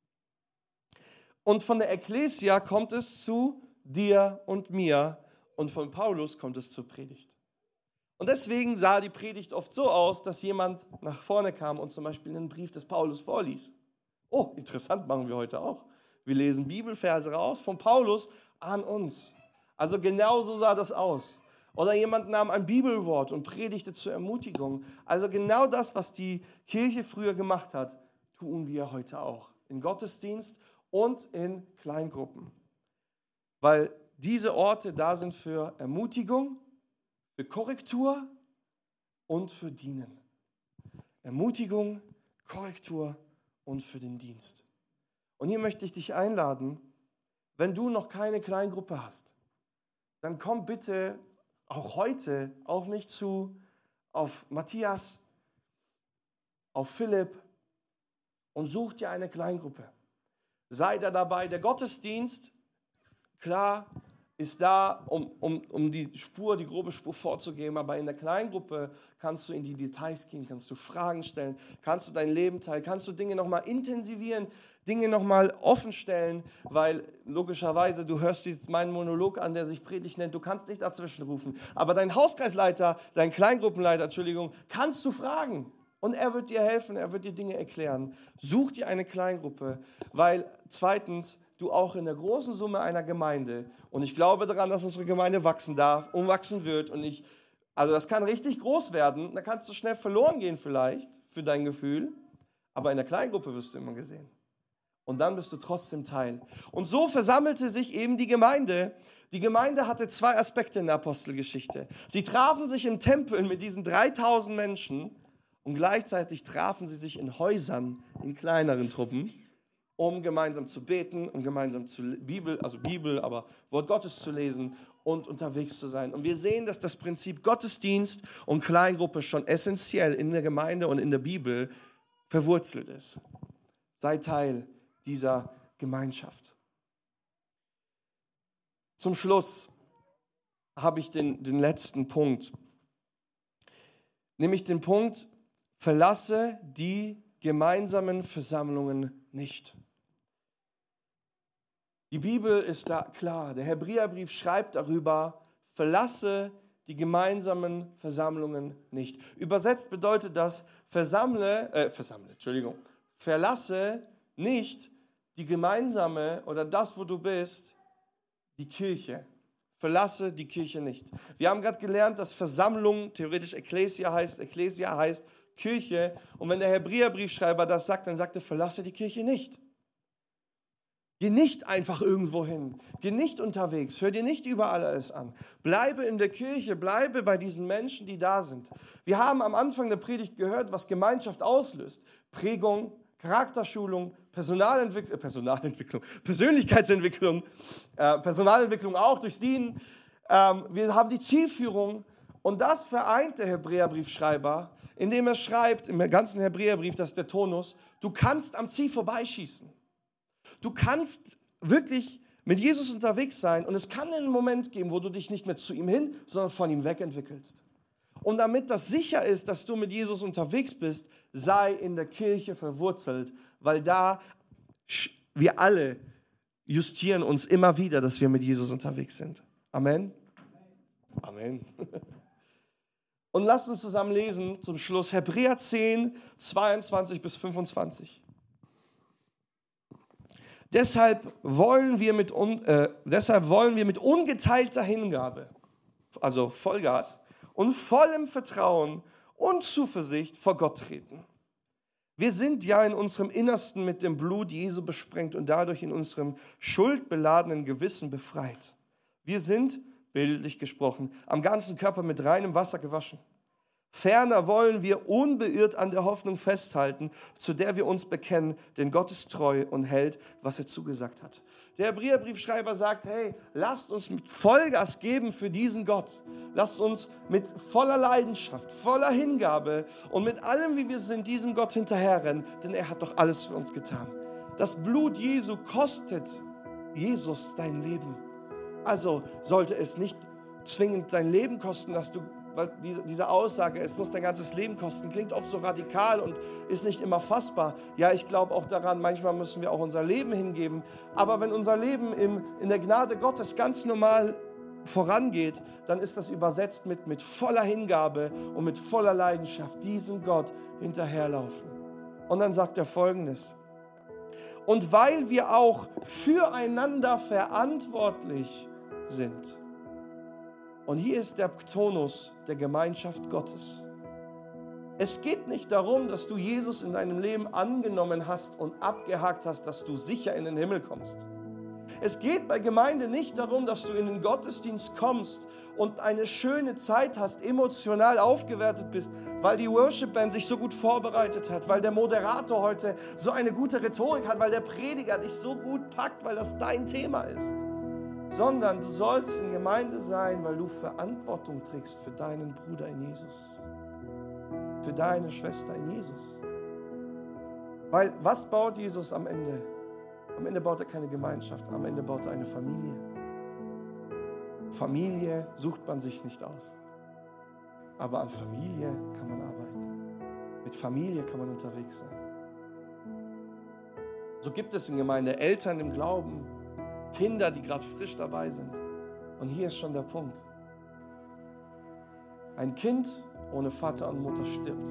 Und von der Ekklesia kommt es zu dir und mir und von Paulus kommt es zur Predigt. Und deswegen sah die Predigt oft so aus, dass jemand nach vorne kam und zum Beispiel einen Brief des Paulus vorlies. Oh, interessant, machen wir heute auch. Wir lesen Bibelverse raus von Paulus an uns. Also genau so sah das aus. Oder jemand nahm ein Bibelwort und predigte zur Ermutigung. Also genau das, was die Kirche früher gemacht hat, tun wir heute auch. In Gottesdienst und in Kleingruppen. Weil diese Orte da sind für Ermutigung, für Korrektur und für Dienen. Ermutigung, Korrektur und für den Dienst. Und hier möchte ich dich einladen, wenn du noch keine Kleingruppe hast, dann komm bitte auch heute auf mich zu, auf Matthias, auf Philipp und such dir eine Kleingruppe. Sei da dabei. Der Gottesdienst, klar, ist da, um, um, um die Spur, die grobe Spur vorzugeben, aber in der Kleingruppe kannst du in die Details gehen, kannst du Fragen stellen, kannst du dein Leben teilen, kannst du Dinge nochmal intensivieren, Dinge nochmal offen stellen, weil logischerweise, du hörst jetzt meinen Monolog an, der sich Predigt nennt, du kannst nicht dazwischen rufen, aber dein Hauskreisleiter, dein Kleingruppenleiter, Entschuldigung, kannst du fragen und er wird dir helfen, er wird dir Dinge erklären. Such dir eine Kleingruppe, weil zweitens, du auch in der großen Summe einer Gemeinde, und ich glaube daran, dass unsere Gemeinde wachsen darf und wachsen wird, und ich, also das kann richtig groß werden, da kannst du schnell verloren gehen vielleicht, für dein Gefühl, aber in der Kleingruppe wirst du immer gesehen. Und dann bist du trotzdem Teil. Und so versammelte sich eben die Gemeinde. Die Gemeinde hatte zwei Aspekte in der Apostelgeschichte. Sie trafen sich im Tempel mit diesen dreitausend Menschen und gleichzeitig trafen sie sich in Häusern, in kleineren Truppen, um gemeinsam zu beten, um gemeinsam zu Bibel, also Bibel, aber Wort Gottes zu lesen und unterwegs zu sein. Und wir sehen, dass das Prinzip Gottesdienst und Kleingruppe schon essentiell in der Gemeinde und in der Bibel verwurzelt ist. Sei Teil dieser Gemeinschaft. Zum Schluss habe ich den, den letzten Punkt, nämlich den Punkt, verlasse die gemeinsamen Versammlungen nicht. Die Bibel ist da klar. Der Hebräerbrief schreibt darüber, verlasse die gemeinsamen Versammlungen nicht. Übersetzt bedeutet das, versammle, äh, versammle, Entschuldigung, verlasse nicht die gemeinsame oder das, wo du bist, die Kirche. Verlasse die Kirche nicht. Wir haben gerade gelernt, dass Versammlung theoretisch Ekklesia heißt. Ekklesia heißt Kirche. Und wenn der Hebräerbriefschreiber das sagt, dann sagt er, verlasse die Kirche nicht. Geh nicht einfach irgendwo hin. Geh nicht unterwegs. Hör dir nicht überall alles an. Bleibe in der Kirche. Bleibe bei diesen Menschen, die da sind. Wir haben am Anfang der Predigt gehört, was Gemeinschaft auslöst. Prägung, Charakterschulung, Personalentwicklung, Personalentwicklung, Persönlichkeitsentwicklung, äh, Personalentwicklung auch durchs Dienen. Ähm, wir haben die Zielführung und das vereint der Hebräerbriefschreiber, indem er schreibt, im ganzen Hebräerbrief, das ist der Tonus, du kannst am Ziel vorbeischießen. Du kannst wirklich mit Jesus unterwegs sein und es kann einen Moment geben, wo du dich nicht mehr zu ihm hin, sondern von ihm wegentwickelst. Und damit das sicher ist, dass du mit Jesus unterwegs bist, sei in der Kirche verwurzelt, weil da wir alle justieren uns immer wieder, dass wir mit Jesus unterwegs sind. Amen? Amen. Und lasst uns zusammen lesen zum Schluss Hebräer zehn, zweiundzwanzig bis fünfundzwanzig. Deshalb wollen wir mit, un, äh, deshalb wollen wir mit ungeteilter Hingabe, also Vollgas, und vollem Vertrauen und Zuversicht vor Gott treten. Wir sind ja in unserem Innersten mit dem Blut Jesu besprengt und dadurch in unserem schuldbeladenen Gewissen befreit. Wir sind, bildlich gesprochen, am ganzen Körper mit reinem Wasser gewaschen. Ferner wollen wir unbeirrt an der Hoffnung festhalten, zu der wir uns bekennen, denn Gott ist treu und hält, was er zugesagt hat. Der Hebräerbriefschreiber sagt, hey, lasst uns mit Vollgas geben für diesen Gott. Lasst uns mit voller Leidenschaft, voller Hingabe und mit allem, wie wir sind, diesem Gott hinterherrennen, denn er hat doch alles für uns getan. Das Blut Jesu kostet Jesus dein Leben. Also sollte es nicht zwingend dein Leben kosten, dass du, weil diese, diese Aussage, es muss dein ganzes Leben kosten, klingt oft so radikal und ist nicht immer fassbar. Ja, ich glaube auch daran, manchmal müssen wir auch unser Leben hingeben. Aber wenn unser Leben im, in der Gnade Gottes ganz normal vorangeht, dann ist das übersetzt mit, mit voller Hingabe und mit voller Leidenschaft diesem Gott hinterherlaufen. Und dann sagt er Folgendes: Und weil wir auch füreinander verantwortlich sind. Und hier ist der Tonus der Gemeinschaft Gottes. Es geht nicht darum, dass du Jesus in deinem Leben angenommen hast und abgehakt hast, dass du sicher in den Himmel kommst. Es geht bei Gemeinde nicht darum, dass du in den Gottesdienst kommst und eine schöne Zeit hast, emotional aufgewertet bist, weil die Worship-Band sich so gut vorbereitet hat, weil der Moderator heute so eine gute Rhetorik hat, weil der Prediger dich so gut packt, weil das dein Thema ist. Sondern du sollst in Gemeinde sein, weil du Verantwortung trägst für deinen Bruder in Jesus, für deine Schwester in Jesus. Weil was baut Jesus am Ende? Am Ende baut er keine Gemeinschaft, am Ende baut er eine Familie. Familie sucht man sich nicht aus, aber an Familie kann man arbeiten. Mit Familie kann man unterwegs sein. So gibt es in Gemeinde Eltern im Glauben, Kinder, die gerade frisch dabei sind. Und hier ist schon der Punkt. Ein Kind ohne Vater und Mutter stirbt.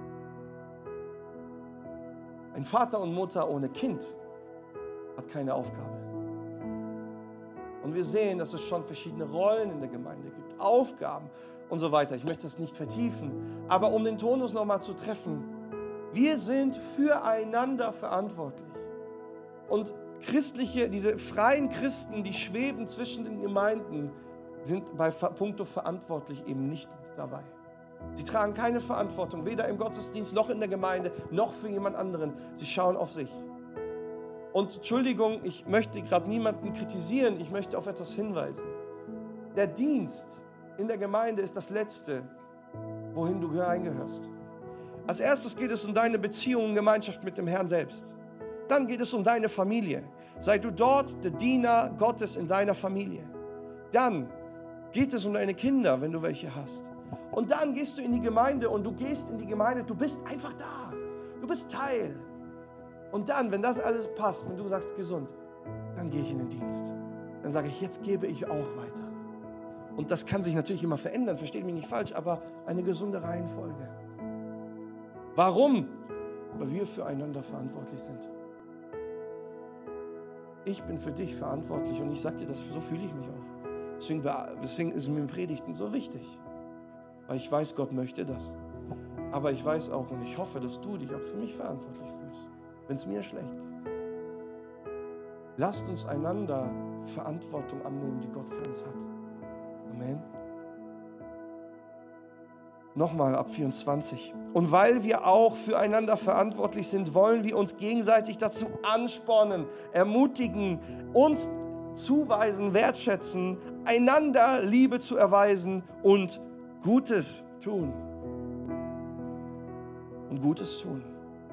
Ein Vater und Mutter ohne Kind hat keine Aufgabe. Und wir sehen, dass es schon verschiedene Rollen in der Gemeinde gibt, Aufgaben und so weiter. Ich möchte das nicht vertiefen, aber um den Tonus nochmal zu treffen, wir sind füreinander verantwortlich. Und Christliche, diese freien Christen, die schweben zwischen den Gemeinden, sind bei puncto verantwortlich eben nicht dabei. Sie tragen keine Verantwortung, weder im Gottesdienst noch in der Gemeinde, noch für jemand anderen. Sie schauen auf sich. Und Entschuldigung, ich möchte gerade niemanden kritisieren, ich möchte auf etwas hinweisen. Der Dienst in der Gemeinde ist das Letzte, wohin du reingehörst. Als erstes geht es um deine Beziehung und Gemeinschaft mit dem Herrn selbst. Dann geht es um deine Familie. Sei du dort der Diener Gottes in deiner Familie. Dann geht es um deine Kinder, wenn du welche hast. Und dann gehst du in die Gemeinde und du gehst in die Gemeinde, du bist einfach da. Du bist Teil. Und dann, wenn das alles passt, wenn du sagst gesund, dann gehe ich in den Dienst. Dann sage ich, jetzt gebe ich auch weiter. Und das kann sich natürlich immer verändern, versteht mich nicht falsch, aber eine gesunde Reihenfolge. Warum? Weil wir füreinander verantwortlich sind. ich bin für dich verantwortlich und ich sage dir, das, so fühle ich mich auch. Deswegen, deswegen ist mir Predigten so wichtig, weil ich weiß, Gott möchte das. Aber ich weiß auch und ich hoffe, dass du dich auch für mich verantwortlich fühlst, wenn es mir schlecht geht. Lasst uns einander Verantwortung annehmen, die Gott für uns hat. Amen. Nochmal ab vierundzwanzig. Und weil wir auch füreinander verantwortlich sind, wollen wir uns gegenseitig dazu anspornen, ermutigen, uns zuweisen, wertschätzen, einander Liebe zu erweisen und Gutes tun. Und Gutes tun.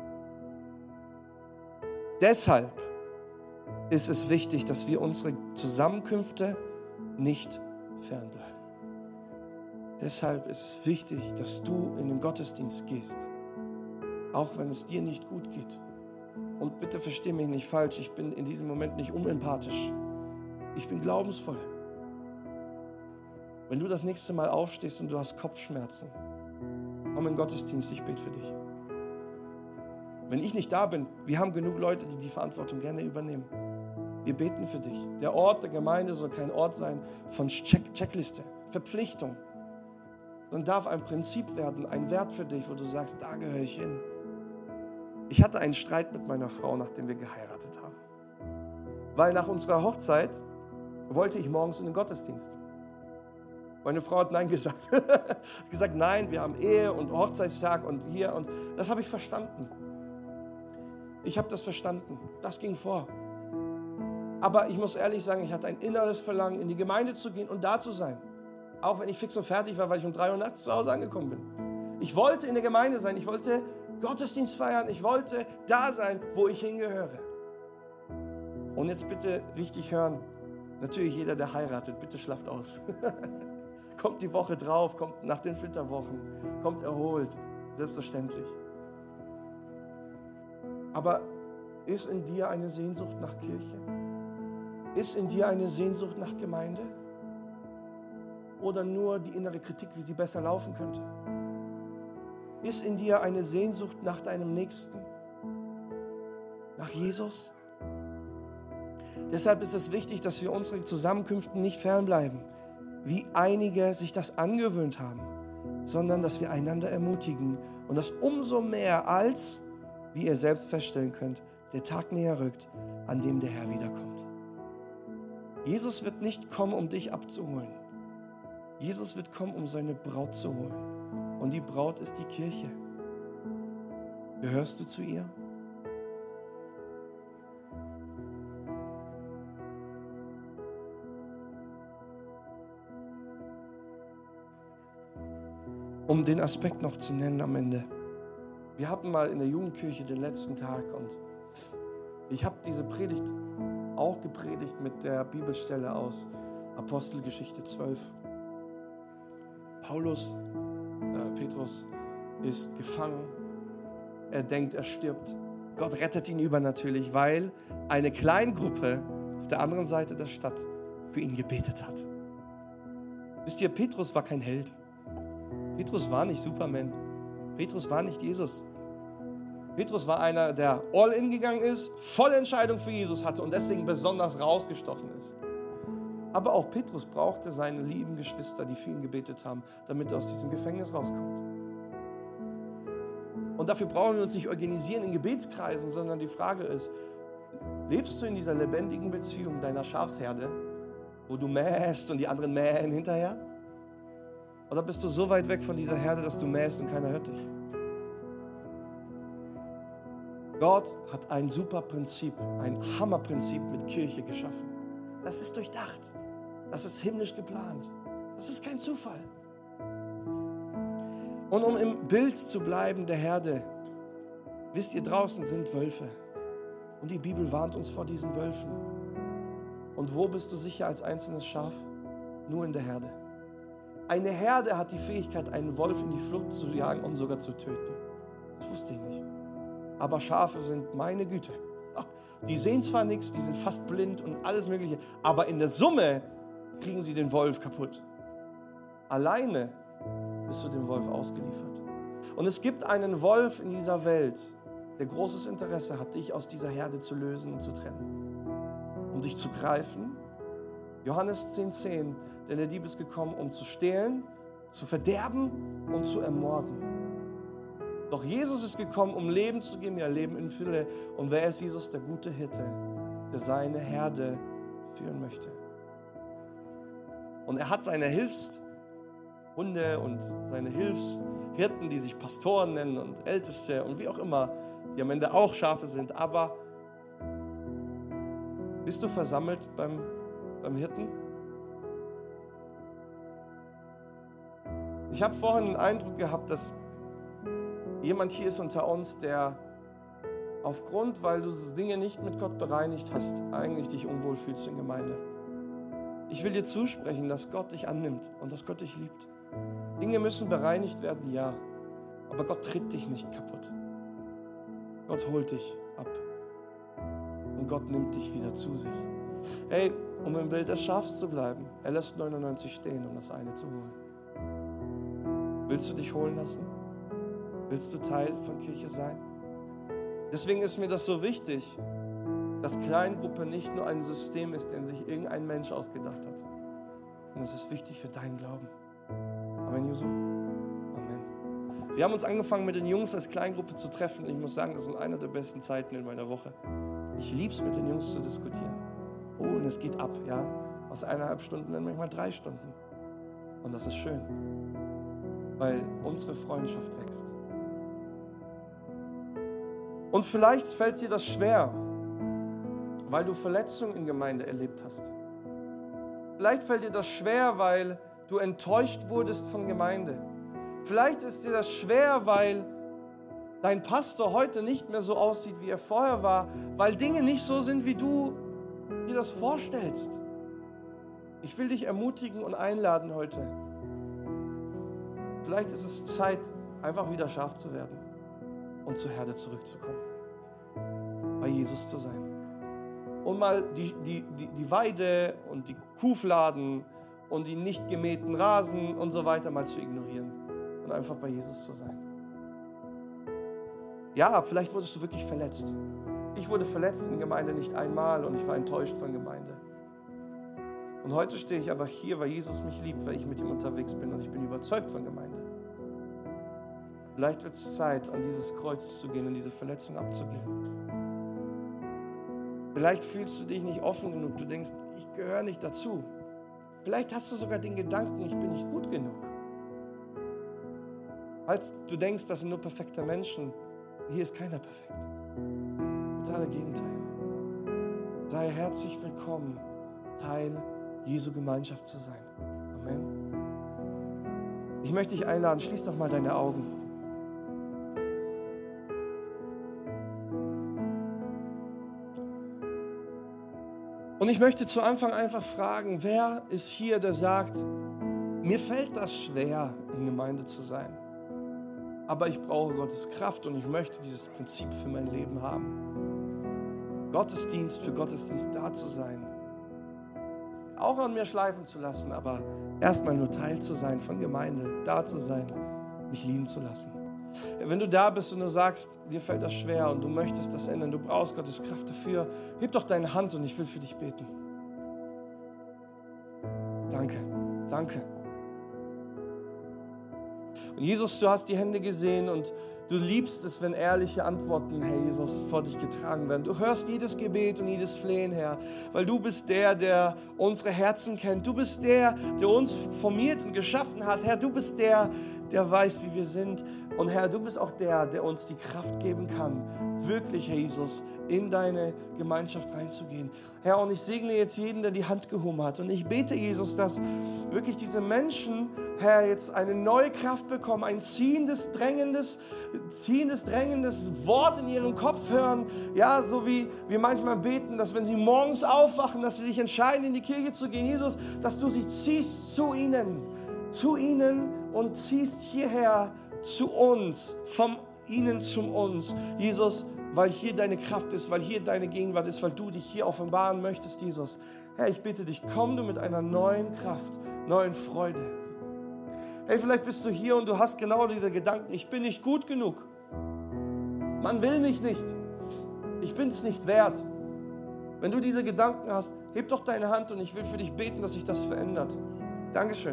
Deshalb ist es wichtig, dass wir unsere Zusammenkünfte nicht fernbleiben. Deshalb ist es wichtig, dass du in den Gottesdienst gehst, auch wenn es dir nicht gut geht. Und bitte versteh mich nicht falsch, ich bin in diesem Moment nicht unempathisch. Ich bin glaubensvoll. Wenn du das nächste Mal aufstehst und du hast Kopfschmerzen, komm in den Gottesdienst, ich bete für dich. Wenn ich nicht da bin, wir haben genug Leute, die die Verantwortung gerne übernehmen. Wir beten für dich. Der Ort der Gemeinde soll kein Ort sein von Check- Checkliste, Verpflichtung, sondern darf ein Prinzip werden, ein Wert für dich, wo du sagst, da gehöre ich hin. Ich hatte einen Streit mit meiner Frau, nachdem wir geheiratet haben. Weil nach unserer Hochzeit wollte ich morgens in den Gottesdienst. Meine Frau hat Nein gesagt. hat gesagt, nein, wir haben Ehe und Hochzeitstag und hier. Und das habe ich verstanden. Ich habe das verstanden. Das ging vor. Aber ich muss ehrlich sagen, ich hatte ein inneres Verlangen, in die Gemeinde zu gehen und da zu sein. Auch wenn ich fix und fertig war, weil ich um drei Uhr nachts zu Hause angekommen bin. Ich wollte in der Gemeinde sein. Ich wollte Gottesdienst feiern. Ich wollte da sein, wo ich hingehöre. Und jetzt bitte richtig hören. Natürlich jeder, der heiratet, bitte schlaft aus. Kommt die Woche drauf, kommt nach den Flitterwochen, kommt erholt. Selbstverständlich. Aber ist in dir eine Sehnsucht nach Kirche? Ist in dir eine Sehnsucht nach Gemeinde? Oder nur die innere Kritik, wie sie besser laufen könnte? Ist in dir eine Sehnsucht nach deinem Nächsten? Nach Jesus? Deshalb ist es wichtig, dass wir unsere Zusammenkünften nicht fernbleiben, wie einige sich das angewöhnt haben, sondern dass wir einander ermutigen und das umso mehr als, wie ihr selbst feststellen könnt, der Tag näher rückt, an dem der Herr wiederkommt. Jesus wird nicht kommen, um dich abzuholen. Jesus wird kommen, um seine Braut zu holen. Und die Braut ist die Kirche. Gehörst du zu ihr? Um den Aspekt noch zu nennen am Ende. Wir hatten mal in der Jugendkirche den letzten Tag und ich habe diese Predigt auch gepredigt mit der Bibelstelle aus Apostelgeschichte zwölf. Paulus, äh, Petrus ist gefangen. Er denkt, er stirbt. Gott rettet ihn übernatürlich, weil eine Kleingruppe auf der anderen Seite der Stadt für ihn gebetet hat. Wisst ihr, Petrus war kein Held. Petrus war nicht Superman. Petrus war nicht Jesus. Petrus war einer, der all in gegangen ist, volle Entscheidung für Jesus hatte und deswegen besonders rausgestochen ist. Aber auch Petrus brauchte seine lieben Geschwister, die für ihn gebetet haben, damit er aus diesem Gefängnis rauskommt. Und dafür brauchen wir uns nicht organisieren in Gebetskreisen, sondern die Frage ist, lebst du in dieser lebendigen Beziehung deiner Schafsherde, wo du mähst und die anderen mähen hinterher? Oder bist du so weit weg von dieser Herde, dass du mähst und keiner hört dich? Gott hat ein super Prinzip, ein Hammerprinzip mit Kirche geschaffen. Das ist durchdacht. Das ist himmlisch geplant. Das ist kein Zufall. Und um im Bild zu bleiben der Herde, wisst ihr, draußen sind Wölfe. Und die Bibel warnt uns vor diesen Wölfen. Und wo bist du sicher als einzelnes Schaf? Nur in der Herde. Eine Herde hat die Fähigkeit, einen Wolf in die Flucht zu jagen und sogar zu töten. Das wusste ich nicht. Aber Schafe sind meine Güte. Die sehen zwar nichts, die sind fast blind und alles Mögliche, aber in der Summe kriegen sie den Wolf kaputt. Alleine bist du dem Wolf ausgeliefert. Und es gibt einen Wolf in dieser Welt, der großes Interesse hat, dich aus dieser Herde zu lösen und zu trennen. um dich zu greifen. Johannes zehn zehn, denn der Dieb ist gekommen, um zu stehlen, zu verderben und zu ermorden. Doch Jesus ist gekommen, um Leben zu geben, ja Leben in Fülle. Und wer ist Jesus? Der gute Hirte, der seine Herde führen möchte. Und er hat seine Hilfshunde und seine Hilfshirten, die sich Pastoren nennen und Älteste und wie auch immer, die am Ende auch Schafe sind. Aber bist du versammelt beim, beim Hirten? Ich habe vorhin den Eindruck gehabt, dass jemand hier ist unter uns, der aufgrund, weil du Dinge nicht mit Gott bereinigt hast, eigentlich dich unwohl fühlst in Gemeinde. Ich will dir zusprechen, dass Gott dich annimmt und dass Gott dich liebt. Dinge müssen bereinigt werden, ja, aber Gott tritt dich nicht kaputt. Gott holt dich ab und Gott nimmt dich wieder zu sich. Hey, um im Bild des Schafs zu bleiben, er lässt neunundneunzig stehen, um das eine zu holen. Willst du dich holen lassen? Willst du Teil von Kirche sein? Deswegen ist mir das so wichtig, dass Kleingruppe nicht nur ein System ist, den sich irgendein Mensch ausgedacht hat. Und es ist wichtig für deinen Glauben. Amen, Jesu. Amen. Wir haben uns angefangen, mit den Jungs als Kleingruppe zu treffen. Ich muss sagen, das sind eine der besten Zeiten in meiner Woche. Ich liebe es, mit den Jungs zu diskutieren. Oh, und es geht ab, ja. Aus eineinhalb Stunden werden manchmal drei Stunden. Und das ist schön, weil unsere Freundschaft wächst. Und vielleicht fällt dir das schwer, weil du Verletzungen in Gemeinde erlebt hast. Vielleicht fällt dir das schwer, weil du enttäuscht wurdest von Gemeinde. Vielleicht ist dir das schwer, weil dein Pastor heute nicht mehr so aussieht, wie er vorher war, weil Dinge nicht so sind, wie du dir das vorstellst. Ich will dich ermutigen und einladen heute. Vielleicht ist es Zeit, einfach wieder scharf zu werden und zur Herde zurückzukommen, bei Jesus zu sein. Und mal die, die, die, die Weide und die Kuhfladen und die nicht gemähten Rasen und so weiter mal zu ignorieren und einfach bei Jesus zu sein. Ja, vielleicht wurdest du wirklich verletzt. Ich wurde verletzt in Gemeinde nicht einmal und ich war enttäuscht von Gemeinde. Und heute stehe ich aber hier, weil Jesus mich liebt, weil ich mit ihm unterwegs bin und ich bin überzeugt von Gemeinde. Vielleicht wird es Zeit, an dieses Kreuz zu gehen und diese Verletzung abzugeben. Vielleicht fühlst du dich nicht offen genug, du denkst, ich gehöre nicht dazu. Vielleicht hast du sogar den Gedanken, ich bin nicht gut genug. Falls du denkst, das sind nur perfekte Menschen, hier ist keiner perfekt. Totale Gegenteil. Sei herzlich willkommen, Teil Jesu Gemeinschaft zu sein. Amen. Ich möchte dich einladen, schließ doch mal deine Augen. Und ich möchte zu Anfang einfach fragen, wer ist hier, der sagt, mir fällt das schwer, in Gemeinde zu sein, aber ich brauche Gottes Kraft und ich möchte dieses Prinzip für mein Leben haben. Gottesdienst für Gottesdienst da zu sein, auch an mir schleifen zu lassen, aber erstmal nur Teil zu sein von Gemeinde, da zu sein, mich lieben zu lassen. Wenn du da bist und du sagst, dir fällt das schwer und du möchtest das ändern, du brauchst Gottes Kraft dafür, heb doch deine Hand und ich will für dich beten. Danke, danke. Und Jesus, du hast die Hände gesehen und du liebst es, wenn ehrliche Antworten, Herr Jesus, vor dich getragen werden. Du hörst jedes Gebet und jedes Flehen, Herr, weil du bist der, der unsere Herzen kennt. Du bist der, der uns formiert und geschaffen hat. Herr, du bist der, der weiß, wie wir sind. Und Herr, du bist auch der, der uns die Kraft geben kann, wirklich, Herr Jesus, in deine Gemeinschaft reinzugehen. Herr, und ich segne jetzt jeden, der die Hand gehoben hat. Und ich bete, Jesus, dass wirklich diese Menschen, Herr, jetzt eine neue Kraft bekommen, ein ziehendes, drängendes, ziehendes, drängendes Wort in ihrem Kopf hören. Ja, so wie wir manchmal beten, dass wenn sie morgens aufwachen, dass sie sich entscheiden, in die Kirche zu gehen. Jesus, dass du sie ziehst zu ihnen, zu ihnen und ziehst hierher zu uns, von ihnen zum uns. Jesus, weil hier deine Kraft ist, weil hier deine Gegenwart ist, weil du dich hier offenbaren möchtest, Jesus. Herr, ich bitte dich, komm du mit einer neuen Kraft, neuen Freude. Hey, vielleicht bist du hier und du hast genau diese Gedanken, ich bin nicht gut genug. Man will mich nicht. Ich bin es nicht wert. Wenn du diese Gedanken hast, heb doch deine Hand und ich will für dich beten, dass sich das verändert. Dankeschön.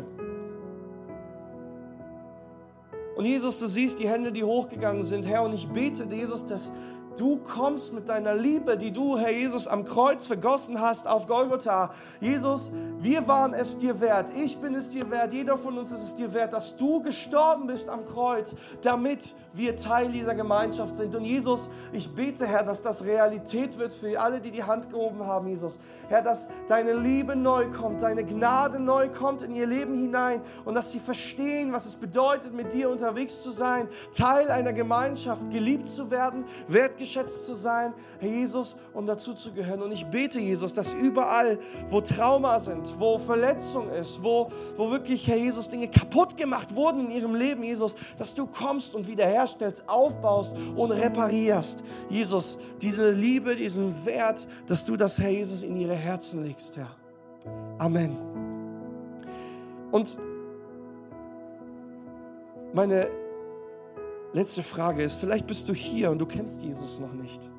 Und Jesus, du siehst die Hände, die hochgegangen sind, Herr, und ich bete, Jesus, dass du kommst mit deiner Liebe, die du, Herr Jesus, am Kreuz vergossen hast auf Golgotha. Jesus, wir waren es dir wert, ich bin es dir wert, jeder von uns ist es dir wert, dass du gestorben bist am Kreuz, damit wir Teil dieser Gemeinschaft sind. Und Jesus, ich bete, Herr, dass das Realität wird für alle, die die Hand gehoben haben, Jesus. Herr, dass deine Liebe neu kommt, deine Gnade neu kommt in ihr Leben hinein und dass sie verstehen, was es bedeutet, mit dir unterwegs zu sein, Teil einer Gemeinschaft, geliebt zu werden, wertgeschätzt zu sein, Herr Jesus, und dazu zu gehören. Und ich bete, Jesus, dass überall, wo Trauma sind, wo Verletzung ist, wo, wo wirklich, Herr Jesus, Dinge kaputt gemacht wurden in ihrem Leben, Jesus, dass du kommst und wiederherstellst, aufbaust und reparierst. Jesus, diese Liebe, diesen Wert, dass du das, Herr Jesus, in ihre Herzen legst, Herr. Amen. Und meine letzte Frage ist, vielleicht bist du hier und du kennst Jesus noch nicht.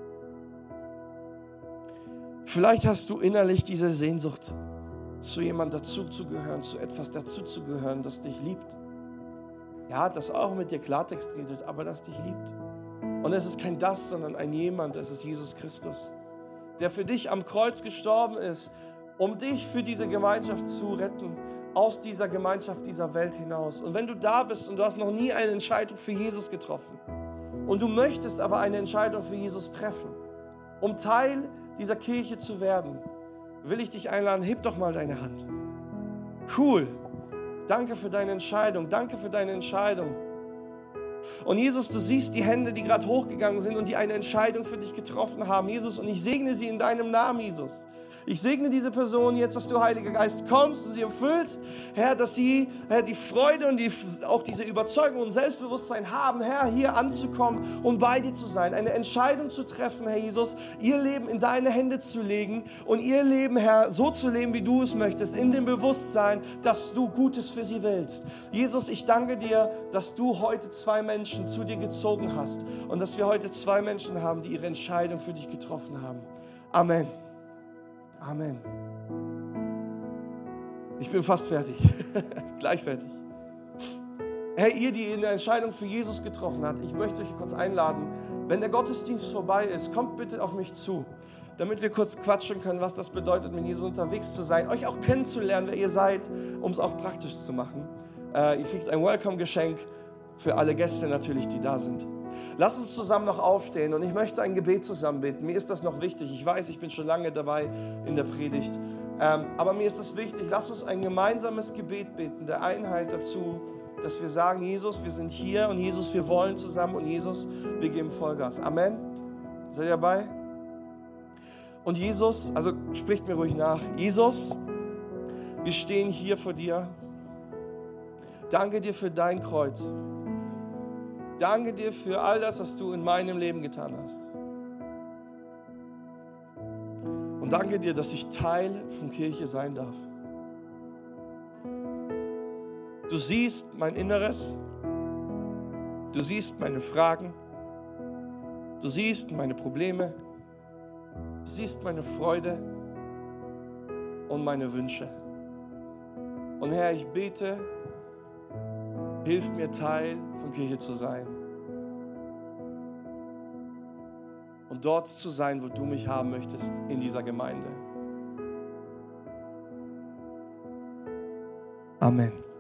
Vielleicht hast du innerlich diese Sehnsucht, zu jemandem dazuzugehören, zu etwas dazuzugehören, das dich liebt. Ja, das auch mit dir Klartext redet, aber das dich liebt. Und es ist kein das, sondern ein jemand, es ist Jesus Christus, der für dich am Kreuz gestorben ist, um dich für diese Gemeinschaft zu retten, aus dieser Gemeinschaft, dieser Welt hinaus. Und wenn du da bist und du hast noch nie eine Entscheidung für Jesus getroffen und du möchtest aber eine Entscheidung für Jesus treffen, um Teil dieser Kirche zu werden, will ich dich einladen, heb doch mal deine Hand. Cool. Danke für deine Entscheidung. Danke für deine Entscheidung. Und Jesus, du siehst die Hände, die gerade hochgegangen sind und die eine Entscheidung für dich getroffen haben, Jesus. Und ich segne sie in deinem Namen, Jesus. Ich segne diese Person jetzt, dass du, Heiliger Geist, kommst und sie erfüllst, Herr, dass sie, Herr, die Freude und die, auch diese Überzeugung und Selbstbewusstsein haben, Herr, hier anzukommen und bei dir zu sein, eine Entscheidung zu treffen, Herr Jesus, ihr Leben in deine Hände zu legen und ihr Leben, Herr, so zu leben, wie du es möchtest, in dem Bewusstsein, dass du Gutes für sie willst. Jesus, ich danke dir, dass du heute zwei Menschen zu dir gezogen hast und dass wir heute zwei Menschen haben, die ihre Entscheidung für dich getroffen haben. Amen. Amen. Ich bin fast fertig. Gleich fertig. Herr, ihr, die eine Entscheidung für Jesus getroffen habt, ich möchte euch kurz einladen, wenn der Gottesdienst vorbei ist, kommt bitte auf mich zu, damit wir kurz quatschen können, was das bedeutet, mit Jesus unterwegs zu sein, euch auch kennenzulernen, wer ihr seid, um es auch praktisch zu machen. Äh, ihr kriegt ein Welcome-Geschenk für alle Gäste natürlich, die da sind. Lass uns zusammen noch aufstehen und ich möchte ein Gebet zusammen beten. Mir ist das noch wichtig. Ich weiß, ich bin schon lange dabei in der Predigt. Ähm, aber mir ist das wichtig. Lass uns ein gemeinsames Gebet beten, der Einheit dazu, dass wir sagen, Jesus, wir sind hier und Jesus, wir wollen zusammen und Jesus, wir geben Vollgas. Amen. Seid ihr dabei? Und Jesus, also spricht mir ruhig nach. Jesus, wir stehen hier vor dir. Danke dir für dein Kreuz. Danke dir für all das, was du in meinem Leben getan hast. Und danke dir, dass ich Teil von Kirche sein darf. Du siehst mein Inneres. Du siehst meine Fragen. Du siehst meine Probleme. Du siehst meine Freude und meine Wünsche. Und Herr, ich bete, hilf mir, Teil von Kirche zu sein. Und dort zu sein, wo du mich haben möchtest, in dieser Gemeinde. Amen.